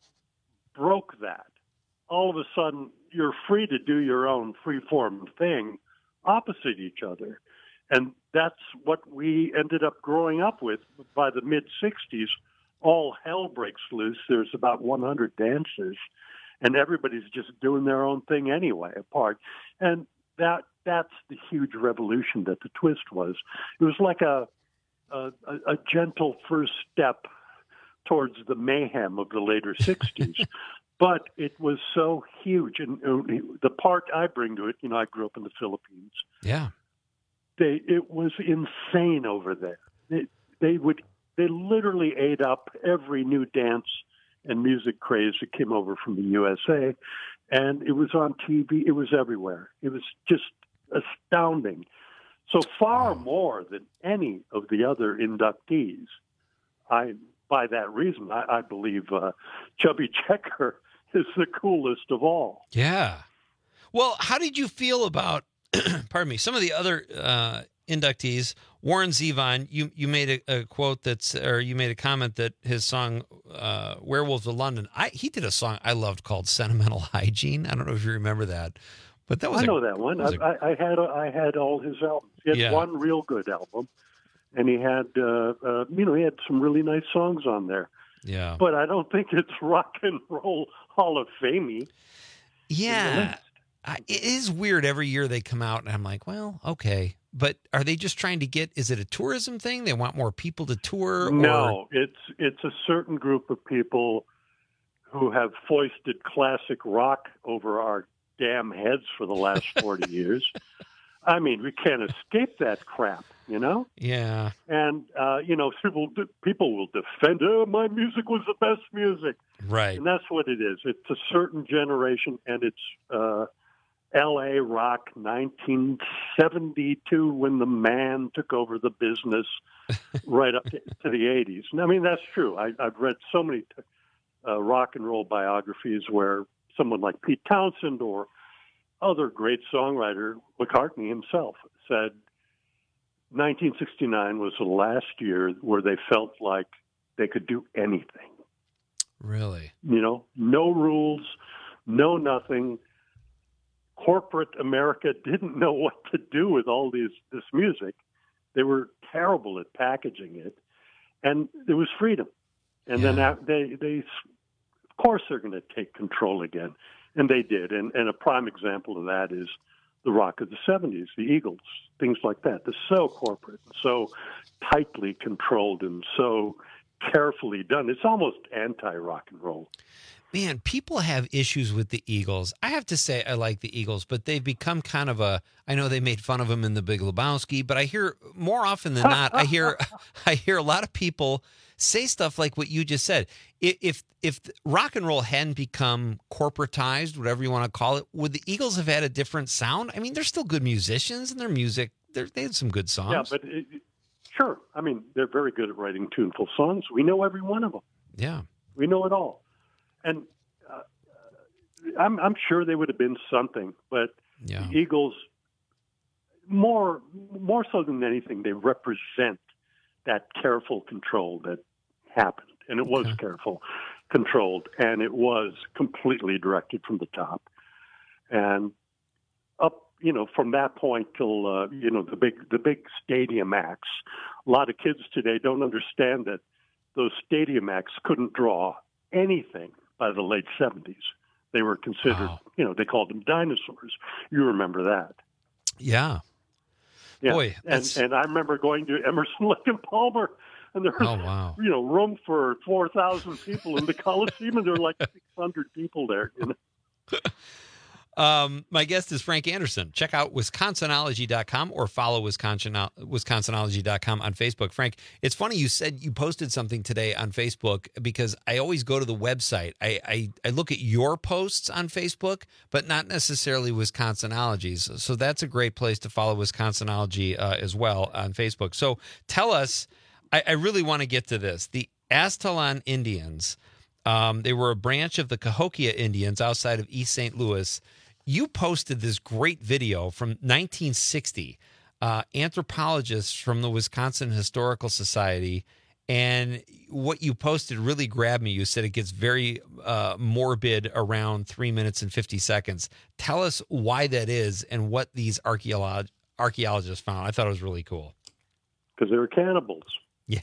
broke that. All of a sudden, you're free to do your own free-form thing opposite each other. And that's what we ended up growing up with. By the mid-sixties, all hell breaks loose. There's about one hundred dances, and everybody's just doing their own thing anyway, apart. And that that's the huge revolution that the twist was. It was like a a, a gentle first step towards the mayhem of the later sixties. But it was so huge. And uh, the part I bring to it, you know, I grew up in the Philippines. Yeah. They, it was insane over there. They, they would, they literally ate up every new dance and music craze that came over from the U S A. And it was on T V. It was everywhere. It was just astounding. So far more than any of the other inductees, I, by that reason, I, I believe uh, Chubby Checker is the coolest of all. Yeah. Well, how did you feel about, pardon me, some of the other uh, inductees. Warren Zevon, you you made a, a quote that's, or you made a comment that his song uh, "Werewolves of London." I he did a song I loved called "Sentimental Hygiene." I don't know if you remember that, but that was I a, know that one. that I, I, I had I had all his albums. He had Yeah. one real good album, and he had uh, uh, you know he had some really nice songs on there. Yeah, But I don't think it's Rock and Roll Hall of Fame. yeah. I, it is weird. Every year they come out, and I'm like, well, okay. But are they just trying to get? Is it a tourism thing? They want more people to tour? No, Or, it's it's a certain group of people who have foisted classic rock over our damn heads for the last forty years. I mean, we can't escape that crap, you know. yeah. And uh, you know, people people will defend, "Oh, my music was the best music," Right. and that's what it is. It's a certain generation, and it's uh, L A rock, nineteen seventy-two, when the Man took over the business, right up to, to the eighties. And I mean, that's true. I, I've read so many uh, rock and roll biographies where someone like Pete Townsend or other great songwriter, McCartney himself, said nineteen sixty-nine was the last year where they felt like they could do anything. Really? You know, no rules, no nothing. Corporate America didn't know what to do with all these this music. They were terrible at packaging it, and there was freedom. And Yeah. then that- they they of course they're going to take control again, and they did. And and a prime example of that is the rock of the seventies, the Eagles, things like that. They're so corporate, so tightly controlled, and so carefully done. It's almost anti-rock and roll. Man, people have issues with the Eagles. I have to say I like the Eagles, but they've become kind of a, I know they made fun of them in The Big Lebowski, but I hear more often than not, I hear I hear a lot of people say stuff like what you just said. I- If if rock and roll hadn't become corporatized, whatever you want to call it, would the Eagles have had a different sound? I mean, they're still good musicians, and their music, they're, they had some good songs. Yeah, but it, sure. I mean, they're very good at writing tuneful songs. We know every one of them. Yeah. We know it all. And uh, I'm, I'm sure they would have been something, but Yeah. the Eagles, more more so than anything, they represent that careful control that happened. And it was careful, controlled, and it was completely directed from the top. And up, you know, from that point till, uh, you know, the big the big stadium acts. A lot of kids today don't understand that those stadium acts couldn't draw anything by the late seventies. They were considered, Wow. you know, they called them dinosaurs. You remember that. Yeah. Yeah. Boy, and, that's- and I remember going to Emerson, Lake and Palmer, and there was, Oh, wow. you know, room for four thousand people in the Coliseum, and there were like six hundred people there. You know? Um, my guest is Frank Anderson. Check out Wisconsinology dot com or follow Wisconsin, Wisconsinology dot com on Facebook. Frank, it's funny you said you posted something today on Facebook, because I always go to the website. I, I, I look at your posts on Facebook, but not necessarily Wisconsinology's. So that's a great place to follow Wisconsinology uh, as well on Facebook. So tell us, I, I really want to get to this. The Aztalan Indians, um, they were a branch of the Cahokia Indians outside of East Saint Louis. You posted this great video from nineteen sixty, uh, anthropologists from the Wisconsin Historical Society, and what you posted really grabbed me. You said it gets very uh, morbid around three minutes and fifty seconds. Tell us why that is and what these archeolog- archaeologists found. I thought it was really cool. Because they were cannibals. Yeah.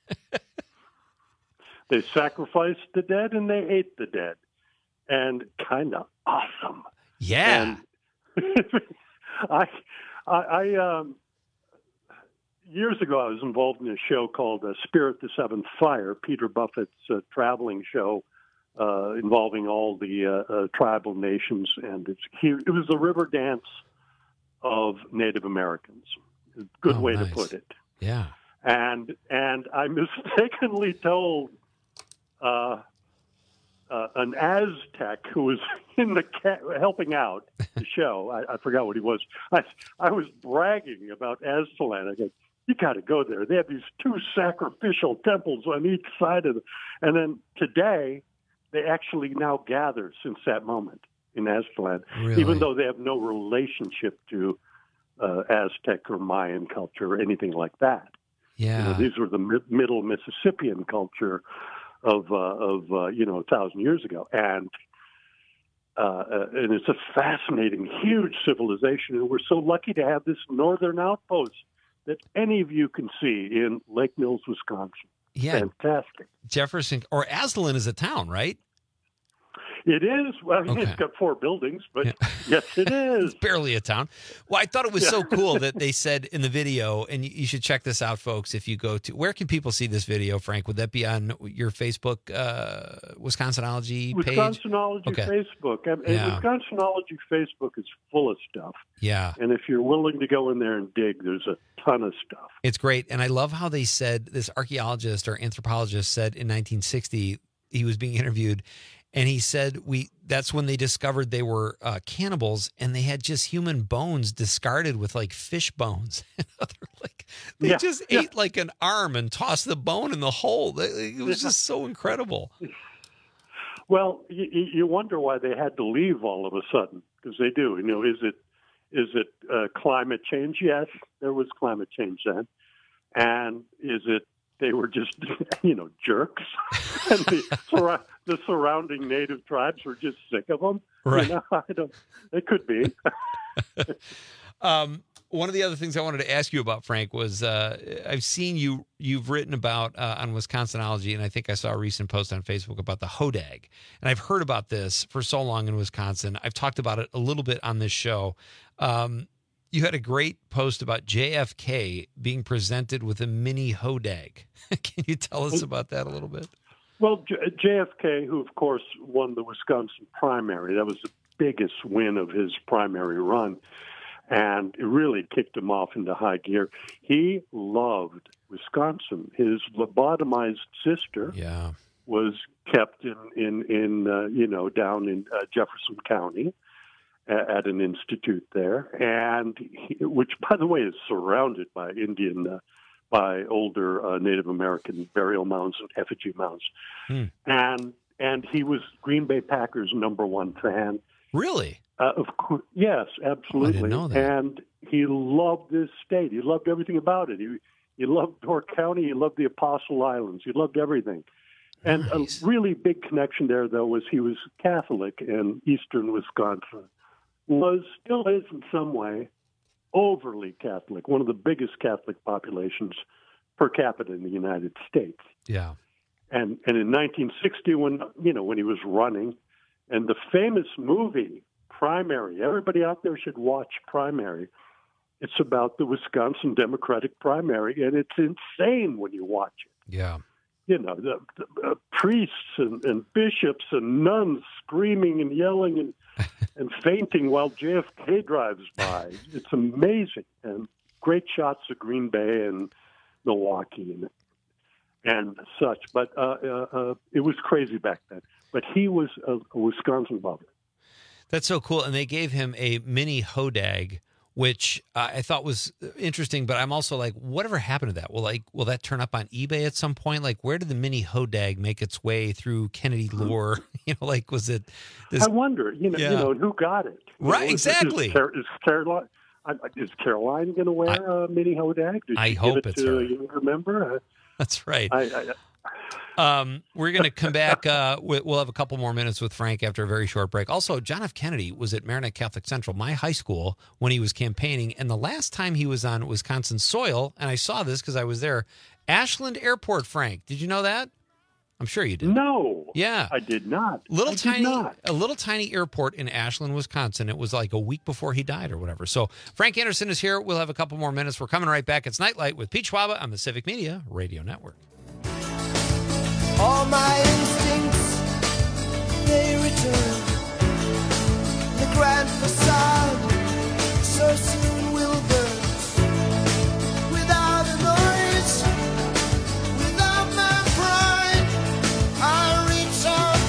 They sacrificed the dead and they ate the dead. And kind of awesome. Yeah. And I, I, I um, years ago, I was involved in a show called uh, Spirit the Seventh Fire, Peter Buffett's uh, traveling show uh, involving all the uh, uh, tribal nations. And it's, he, it was the river dance of Native Americans. Good Oh, way nice. to put it. Yeah. And and I mistakenly told uh, uh, an Aztec who was in the ca- helping out the show. I, I forgot what he was. I I was bragging about Aztalan. I go, you got to go there. They have these two sacrificial temples on each side of it. And then today, they actually now gather since that moment in Aztalan, Really? even though they have no relationship to uh, Aztec or Mayan culture or anything like that. Yeah. You know, these were the mi- middle Mississippian culture of, uh, of uh, you know, a thousand years ago. And uh, uh, and it's a fascinating, huge civilization. And we're so lucky to have this northern outpost that any of you can see in Lake Mills, Wisconsin. Yeah. Fantastic. Jefferson, or Aslan is a town, right? It is. Well, Okay. it's got four buildings, but yes, it is. It's barely a town. Well, I thought it was so cool that they said in the video, and you you should check this out, folks, if you go to, where can people see this video, Frank? Would that be on your Facebook, uh, Wisconsinology page? Wisconsinology Okay. Facebook. And, and Yeah. Wisconsinology Facebook is full of stuff. Yeah. And if you're willing to go in there and dig, there's a ton of stuff. It's great. And I love how they said, this archaeologist or anthropologist said in nineteen sixty, he was being interviewed, and he said, "We that's when they discovered they were uh, cannibals, and they had just human bones discarded with like fish bones." like they Yeah, just yeah. ate like an arm and tossed the bone in the hole. It was just so incredible. Well, you, you wonder why they had to leave all of a sudden, because they do. You know, is it is it uh, climate change? Yes, there was climate change then. And is it they were just, you know, jerks? and the, surra- the surrounding native tribes were just sick of them? Right. You know, I don't, it could be. Um, one of the other things I wanted to ask you about, Frank, was uh, I've seen you, you've written about uh, on Wisconsinology, and I think I saw a recent post on Facebook about the hodag. And I've heard about this for so long in Wisconsin. I've talked about it a little bit on this show. Um, you had a great post about J F K being presented with a mini hodag. Can you tell us about that a little bit? Well, J- J F K, who, of course, won the Wisconsin primary, that was the biggest win of his primary run. And it really kicked him off into high gear. He loved Wisconsin. His lobotomized sister yeah. was kept in, in, in uh, you know, down in uh, Jefferson County uh, at an institute there, and he, which, by the way, is surrounded by Indian, uh, by older uh, Native American burial mounds and effigy mounds. Hmm. And and he was Green Bay Packers' number one fan. Really? Uh, of course, yes, absolutely. I didn't know that. And he loved this state. He loved everything about it. He he loved York County. He loved the Apostle Islands. He loved everything. And Nice. a really big connection there, though, was he was Catholic, and eastern Wisconsin was, still is in some way, overly Catholic, one of the biggest Catholic populations per capita in the United States. Yeah. And and in nineteen sixty, when you know when he was running, and the famous movie Primary, everybody out there should watch Primary. It's about the Wisconsin Democratic primary, and it's insane when you watch it. Yeah. You know, the, the uh, priests and, and bishops and nuns screaming and yelling and and fainting while J F K drives by. It's amazing, and great shots of Green Bay and Milwaukee and and such. But uh, uh, uh, it was crazy back then. But he was a, a Wisconsin lover. That's so cool. And they gave him a mini hodag, which uh, I thought was interesting. But I'm also like, whatever happened to that? Will like, will that turn up on eBay at some point? Like, where did the mini hodag make its way through Kennedy lore? You know, like, was it this? I wonder, you know, Yeah. you know, who got it? You Right, know, is- exactly. Is, Car- is Caroline? I- Is Caroline going to wear a mini hodag? Did I she hope give it it's to her. a younger member? Uh, That's right. I, I, Um, we're going to come back. Uh, we- we'll have a couple more minutes with Frank after a very short break. Also, John F. Kennedy was at Marinette Catholic Central, my high school, when he was campaigning. And the last time he was on Wisconsin soil, and I saw this because I was there, Ashland Airport, Frank. Did you know that? I'm sure you did. No. Yeah. I did not. Little I did tiny, not. a little tiny airport in Ashland, Wisconsin. It was like a week before he died or whatever. So Frank Anderson is here. We'll have a couple more minutes. We're coming right back. It's Nightlight with Pete Schwaba on the Civic Media Radio Network. All my instincts, they return. The grand facade so soon will burn. Without a noise, without my pride, I reach out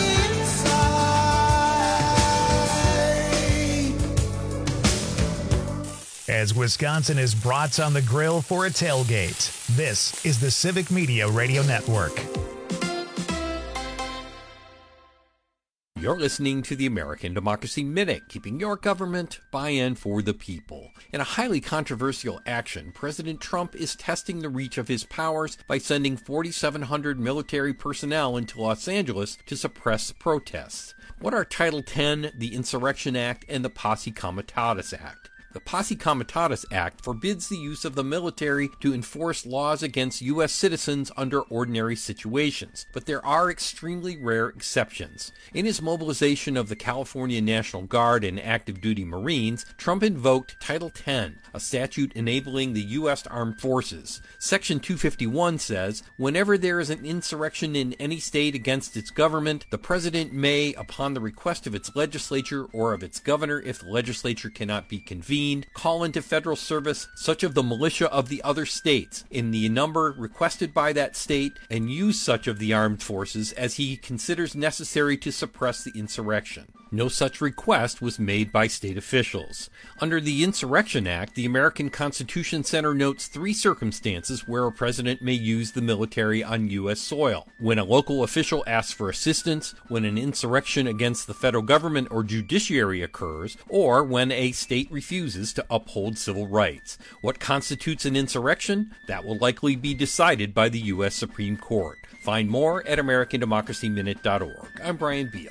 from the inside. As Wisconsin is brats on the grill for a tailgate, this is the Civic Media Radio Network. You're listening to the American Democracy Minute, keeping your government buy-in for the people. In a highly controversial action, President Trump is testing the reach of his powers by sending forty-seven hundred military personnel into Los Angeles to suppress protests. What are Title ten, the Insurrection Act, and the Posse Comitatus Act? The Posse Comitatus Act forbids the use of the military to enforce laws against U S citizens under ordinary situations, but there are extremely rare exceptions. In his mobilization of the California National Guard and active duty Marines, Trump invoked Title ten, a statute enabling the U S Armed Forces. Section two fifty-one says, whenever there is an insurrection in any state against its government, the president may, upon the request of its legislature or of its governor if the legislature cannot be convened, call into federal service such of the militia of the other states in the number requested by that state and use such of the armed forces as he considers necessary to suppress the insurrection. No such request was made by state officials. Under the Insurrection Act, the American Constitution Center notes three circumstances where a president may use the military on U S soil: when a local official asks for assistance, when an insurrection against the federal government or judiciary occurs, or when a state refuses to uphold civil rights. What constitutes an insurrection? That will likely be decided by the U S Supreme Court. Find more at American Democracy Minute dot org. I'm Brian Beal.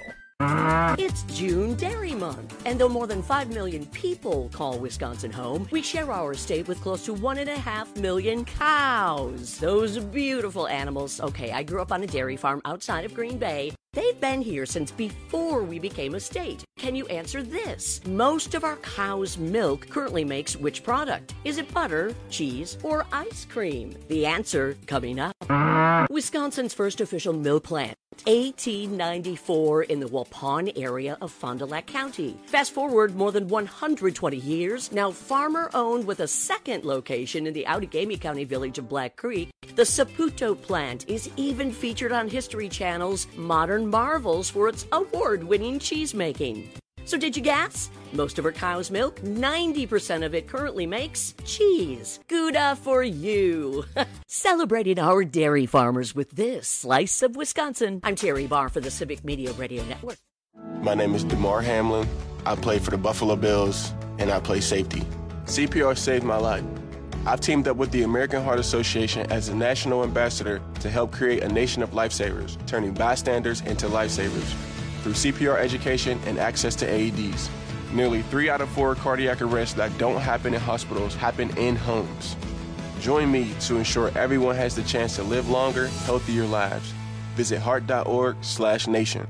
It's June Dairy Month, and though more than five million people call Wisconsin home, we share our state with close to one and a half million cows. Those beautiful animals. Okay, I grew up on a dairy farm outside of Green Bay. They've been here since before we became a state. Can you answer this? Most of our cow's milk currently makes which product? Is it butter, cheese, or ice cream? The answer coming up. Wisconsin's first official milk plant, eighteen ninety-four, in the Waupun area of Fond du Lac County. Fast forward more than one hundred twenty years, now farmer-owned with a second location in the Outagamie County village of Black Creek, the Saputo plant is even featured on History Channel's Modern Marvels for its award-winning cheese making. So did you guess? Most of our cow's milk, ninety percent of it currently makes cheese. Gouda for you. Celebrating our dairy farmers with this slice of Wisconsin. I'm Terry Barr for the Civic Media Radio Network. My name is DeMar Hamlin. I play for the Buffalo Bills, and I play safety. C P R saved my life. I've teamed up with the American Heart Association as a national ambassador to help create a nation of lifesavers, turning bystanders into lifesavers through C P R education and access to A E Ds. Nearly three out of four cardiac arrests that don't happen in hospitals happen in homes. Join me to ensure everyone has the chance to live longer, healthier lives. Visit heart.org slash nation.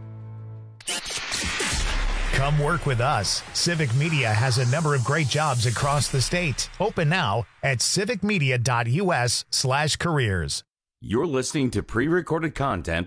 Come work with us. Civic Media has a number of great jobs across the state. Open now at civicmedia.us slash careers. You're listening to pre-recorded content.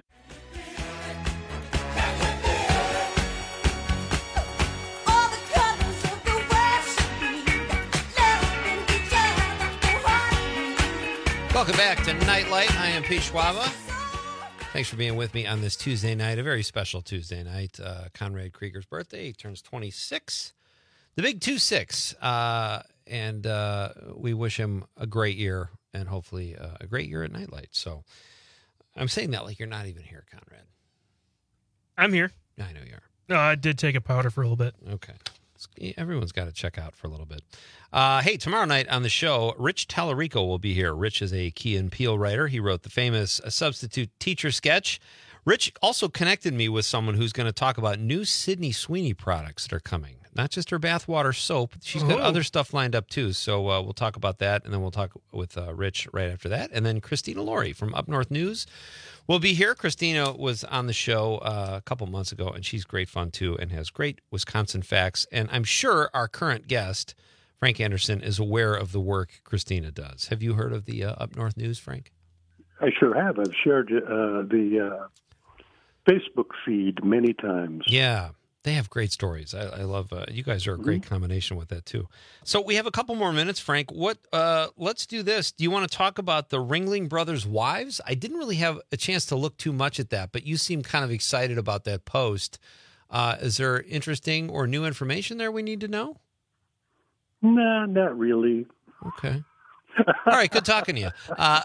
Welcome back to Nightlight. I am Pete Schwaba. Thanks for being with me on this Tuesday night, a very special Tuesday night. Uh, Conrad Krieger's birthday. He turns twenty-six. The big two six. Uh, and uh, we wish him a great year and hopefully uh, a great year at Nightlight. So I'm saying that like you're not even here, Conrad. I'm here. I know you are. No, I did take a powder for a little bit. Okay. Everyone's got to check out for a little bit. Uh, hey, tomorrow night on the show, Rich Tallarico will be here. Rich is a Key and Peele writer. He wrote the famous uh, Substitute Teacher sketch. Rich also connected me with someone who's going to talk about new Sydney Sweeney products that are coming. Not just her bathwater soap. She's got Oh. other stuff lined up, too. So uh, we'll talk about that, and then we'll talk with uh, Rich right after that. And then Christina Laurie from Up North News will be here. Christina was on the show uh, a couple months ago, and she's great fun, too, and has great Wisconsin facts. And I'm sure our current guest, Frank Anderson, is aware of the work Christina does. Have you heard of the uh, Up North News, Frank? I sure have. I've shared uh, the uh, Facebook feed many times. Yeah, they have great stories. I, I love. Uh, you guys are a great combination with that too. So we have a couple more minutes, Frank. What? Uh, let's do this. Do you want to talk about the Ringling Brothers' wives? I didn't really have a chance to look too much at that, but you seem kind of excited about that post. Uh, is there interesting or new information there we need to know? Nah, not really. Okay. All right, good talking to you. Uh,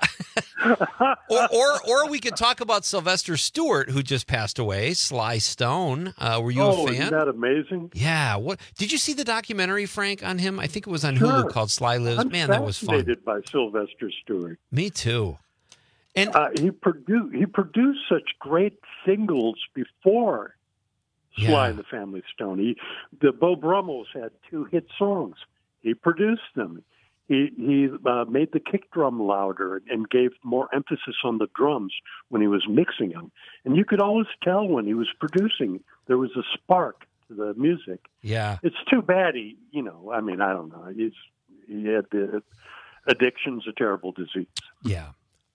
or, or or we could talk about Sylvester Stewart, who just passed away. Sly Stone. Uh, were you oh, a fan? Isn't that amazing? Yeah. What did you see the documentary, Frank, on him? I think it was on Sure. Hulu called Sly Lives. I'm Man, that was fun. fascinated by Sylvester Stewart. Me too. And uh, he produced he produced such great singles before Sly Yeah. and the Family Stone. He, the Beau Brummels had two hit songs. He produced them. He he uh, made the kick drum louder and gave more emphasis on the drums when he was mixing them. And you could always tell when he was producing, there was a spark to the music. Yeah. It's too bad he, you know, I mean, I don't know. He's he had the addiction's a terrible disease. Yeah.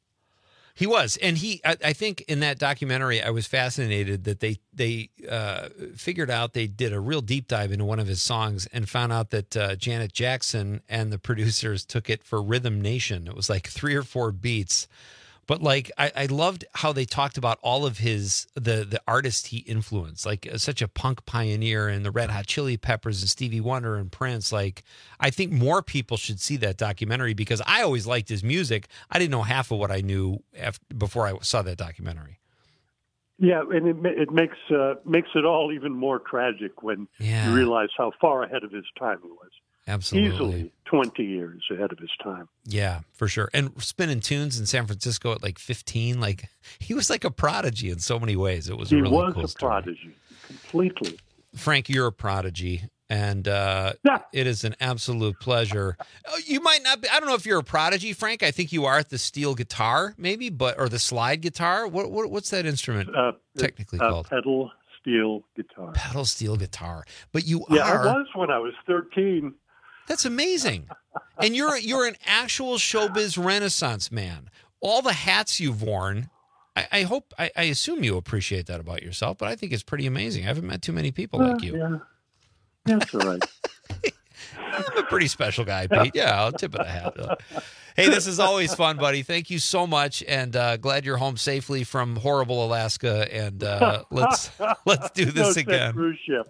He was, and he. I, I think in that documentary, I was fascinated that they they uh, figured out they did a real deep dive into one of his songs and found out that uh, Janet Jackson and the producers took it for Rhythm Nation. It was like three or four beats, but like I, I loved how they talked about all of his the the artists he influenced, like uh, such a punk pioneer and the Red Hot Chili Peppers and Stevie Wonder and Prince. Like I think more people should see that documentary because I always liked his music. I didn't know half of what I knew after, before I saw that documentary. Yeah, and it ma- it makes uh, makes it all even more tragic when Yeah. you realize how far ahead of his time he was. Absolutely. Easily twenty years ahead of his time. Yeah, for sure. And spinning tunes in San Francisco at like fifteen, like he was like a prodigy in so many ways. It was He a really was cool a story. prodigy, completely. Frank, you're a prodigy, and uh, it is an absolute pleasure. Oh, you might not be. I don't know if you're a prodigy, Frank. I think you are at the steel guitar, maybe, but or the slide guitar. What, what what's that instrument Uh, technically uh, called? Pedal steel guitar. Pedal steel guitar. But you Yeah, are. I was when I was thirteen. That's amazing. And you're you're an actual showbiz renaissance man. All the hats you've worn. I, I hope, I, I assume you appreciate that about yourself, but I think it's pretty amazing. I haven't met too many people like you. Yeah, that's all right. I'm a pretty special guy, Pete. Yeah, I'll tip of the hat. Hey, this is always fun, buddy. Thank you so much, and uh, glad you're home safely from horrible Alaska. And uh, let's let's do this No, again. Cruise ship.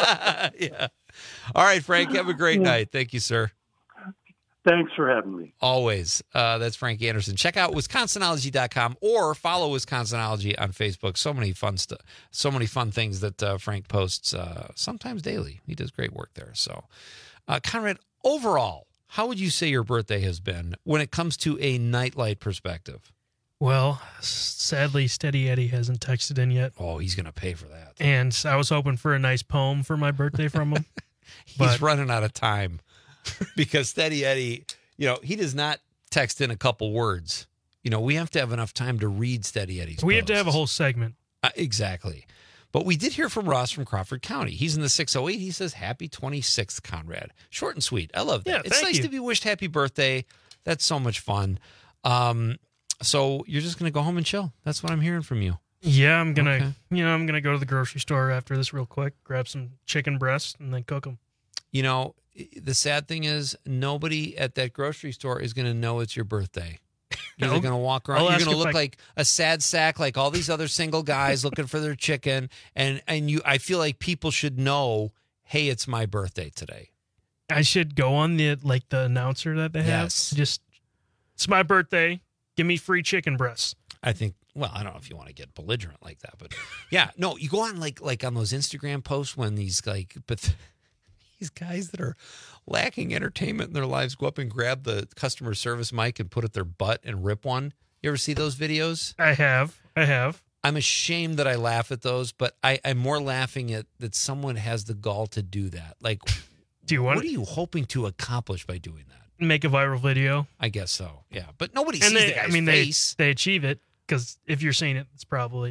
Yeah. All right, Frank. Have a great night. Thank you, sir. Thanks for having me. Always. Uh, that's Frank Anderson. Check out Wisconsinology dot com or follow Wisconsinology on Facebook. So many fun stuff. So many fun things that uh, Frank posts, uh, sometimes daily. He does great work there. So, uh, Conrad, overall, how would you say your birthday has been when it comes to a nightlight perspective? Well, sadly, Steady Eddie hasn't texted in yet. Oh, he's going to pay for that. And I was hoping for a nice poem for my birthday from him. He's but running out of time because Steady Eddie, you know, he does not text in a couple words. You know, we have to have enough time to read Steady Eddie's we have to have a posts. whole segment. Uh, exactly. But we did hear from Ross from Crawford County. He's in the six oh eight. He says, happy twenty-sixth, Conrad. Short and sweet. I love that. Yeah, it's thank nice you. to be wished happy birthday. That's so much fun. Um, so you're just going to go home and chill. That's what I'm hearing from you. Yeah, I'm gonna, Okay. you know, I'm gonna go to the grocery store after this real quick, grab some chicken breasts, and then cook them. You know, the sad thing is nobody at that grocery store is going to know it's your birthday. You're I'll- going to walk around. I'll You're ask going to if look I- like a sad sack, like all these other single guys looking for their chicken. And and you, I feel like people should know, hey, it's my birthday today. I should go on the like the announcer that they have. Yes. Just, it's my birthday. Give me free chicken breasts. I think. Well, I don't know if you want to get belligerent like that, but yeah, no, you go on like like on those Instagram posts when these like, but these guys that are lacking entertainment in their lives go up and grab the customer service mic and put it their butt and rip one. You ever see those videos? I have. I have. I'm ashamed that I laugh at those, but I, I'm more laughing at that someone has the gall to do that. Like, Do you want what are you hoping to accomplish by doing that? make a viral video? I guess so. Yeah, but nobody And sees they, the guy's I mean, face. they they achieve it because if you're seeing it, it's probably.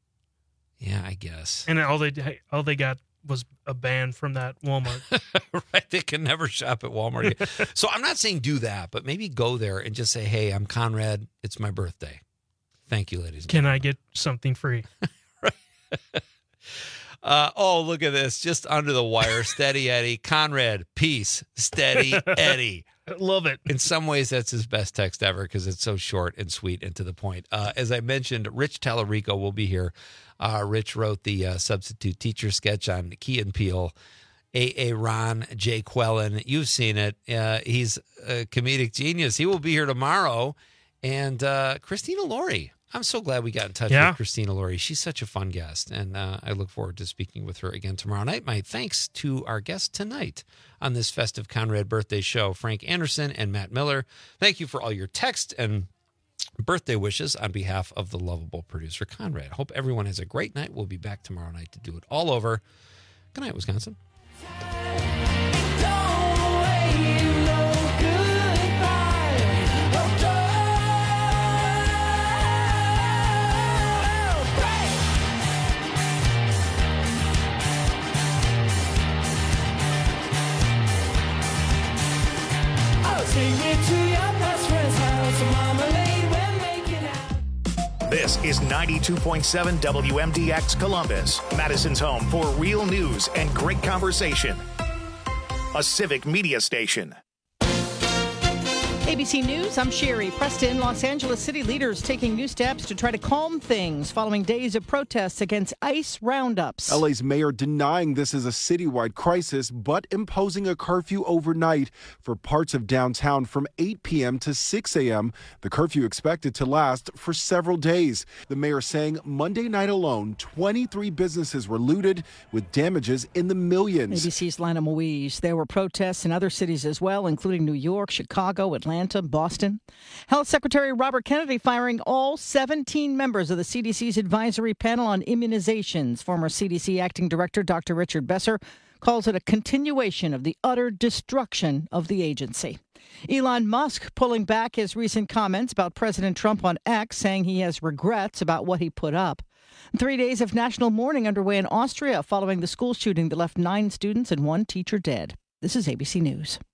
Yeah, I guess. And all they all they got was a ban from that Walmart. Right, they can never shop at Walmart again. So I'm not saying do that, but maybe go there and just say, "Hey, I'm Conrad. It's my birthday. Thank you, ladies and Can I get something free? Uh, oh, look at this. Just under the wire. Steady Eddie. Conrad, peace. Steady Eddie. Love it. In some ways, that's his best text ever because it's so short and sweet and to the point. Uh, as I mentioned, Rich Tallarico will be here. Uh, Rich wrote the uh, substitute teacher sketch on Key and Peele. A A. Ron, Jay Quellen. You've seen it. Uh, he's a comedic genius. He will be here tomorrow. And uh, Christina Laurie. I'm so glad we got in touch Yeah. with Christina Laurie. She's such a fun guest, and uh, I look forward to speaking with her again tomorrow night. My thanks to our guests tonight on this festive Conrad birthday show, Frank Anderson and Matt Miller. Thank you for all your text and birthday wishes on behalf of the lovable producer, Conrad. Hope everyone has a great night. We'll be back tomorrow night to do it all over. Good night, Wisconsin. This is ninety-two point seven W M D X Columbus, Madison's home for real news and great conversation. A civic media station. A B C News, I'm Sherry Preston. Los Angeles city leaders taking new steps to try to calm things following days of protests against ICE roundups. L A's mayor denying this is a citywide crisis, but imposing a curfew overnight for parts of downtown from eight p.m. to six a.m. The curfew expected to last for several days. The mayor saying Monday night alone, twenty-three businesses were looted with damages in the millions. A B C's Lana Moise. There were protests in other cities as well, including New York, Chicago, Atlanta, Boston. Health Secretary Robert Kennedy firing all seventeen members of the C D C's advisory panel on immunizations. Former C D C acting director Doctor Richard Besser calls it a continuation of the utter destruction of the agency. Elon Musk pulling back his recent comments about President Trump on X, saying he has regrets about what he put up. Three days of national mourning underway in Austria following the school shooting that left nine students and one teacher dead. This is A B C News.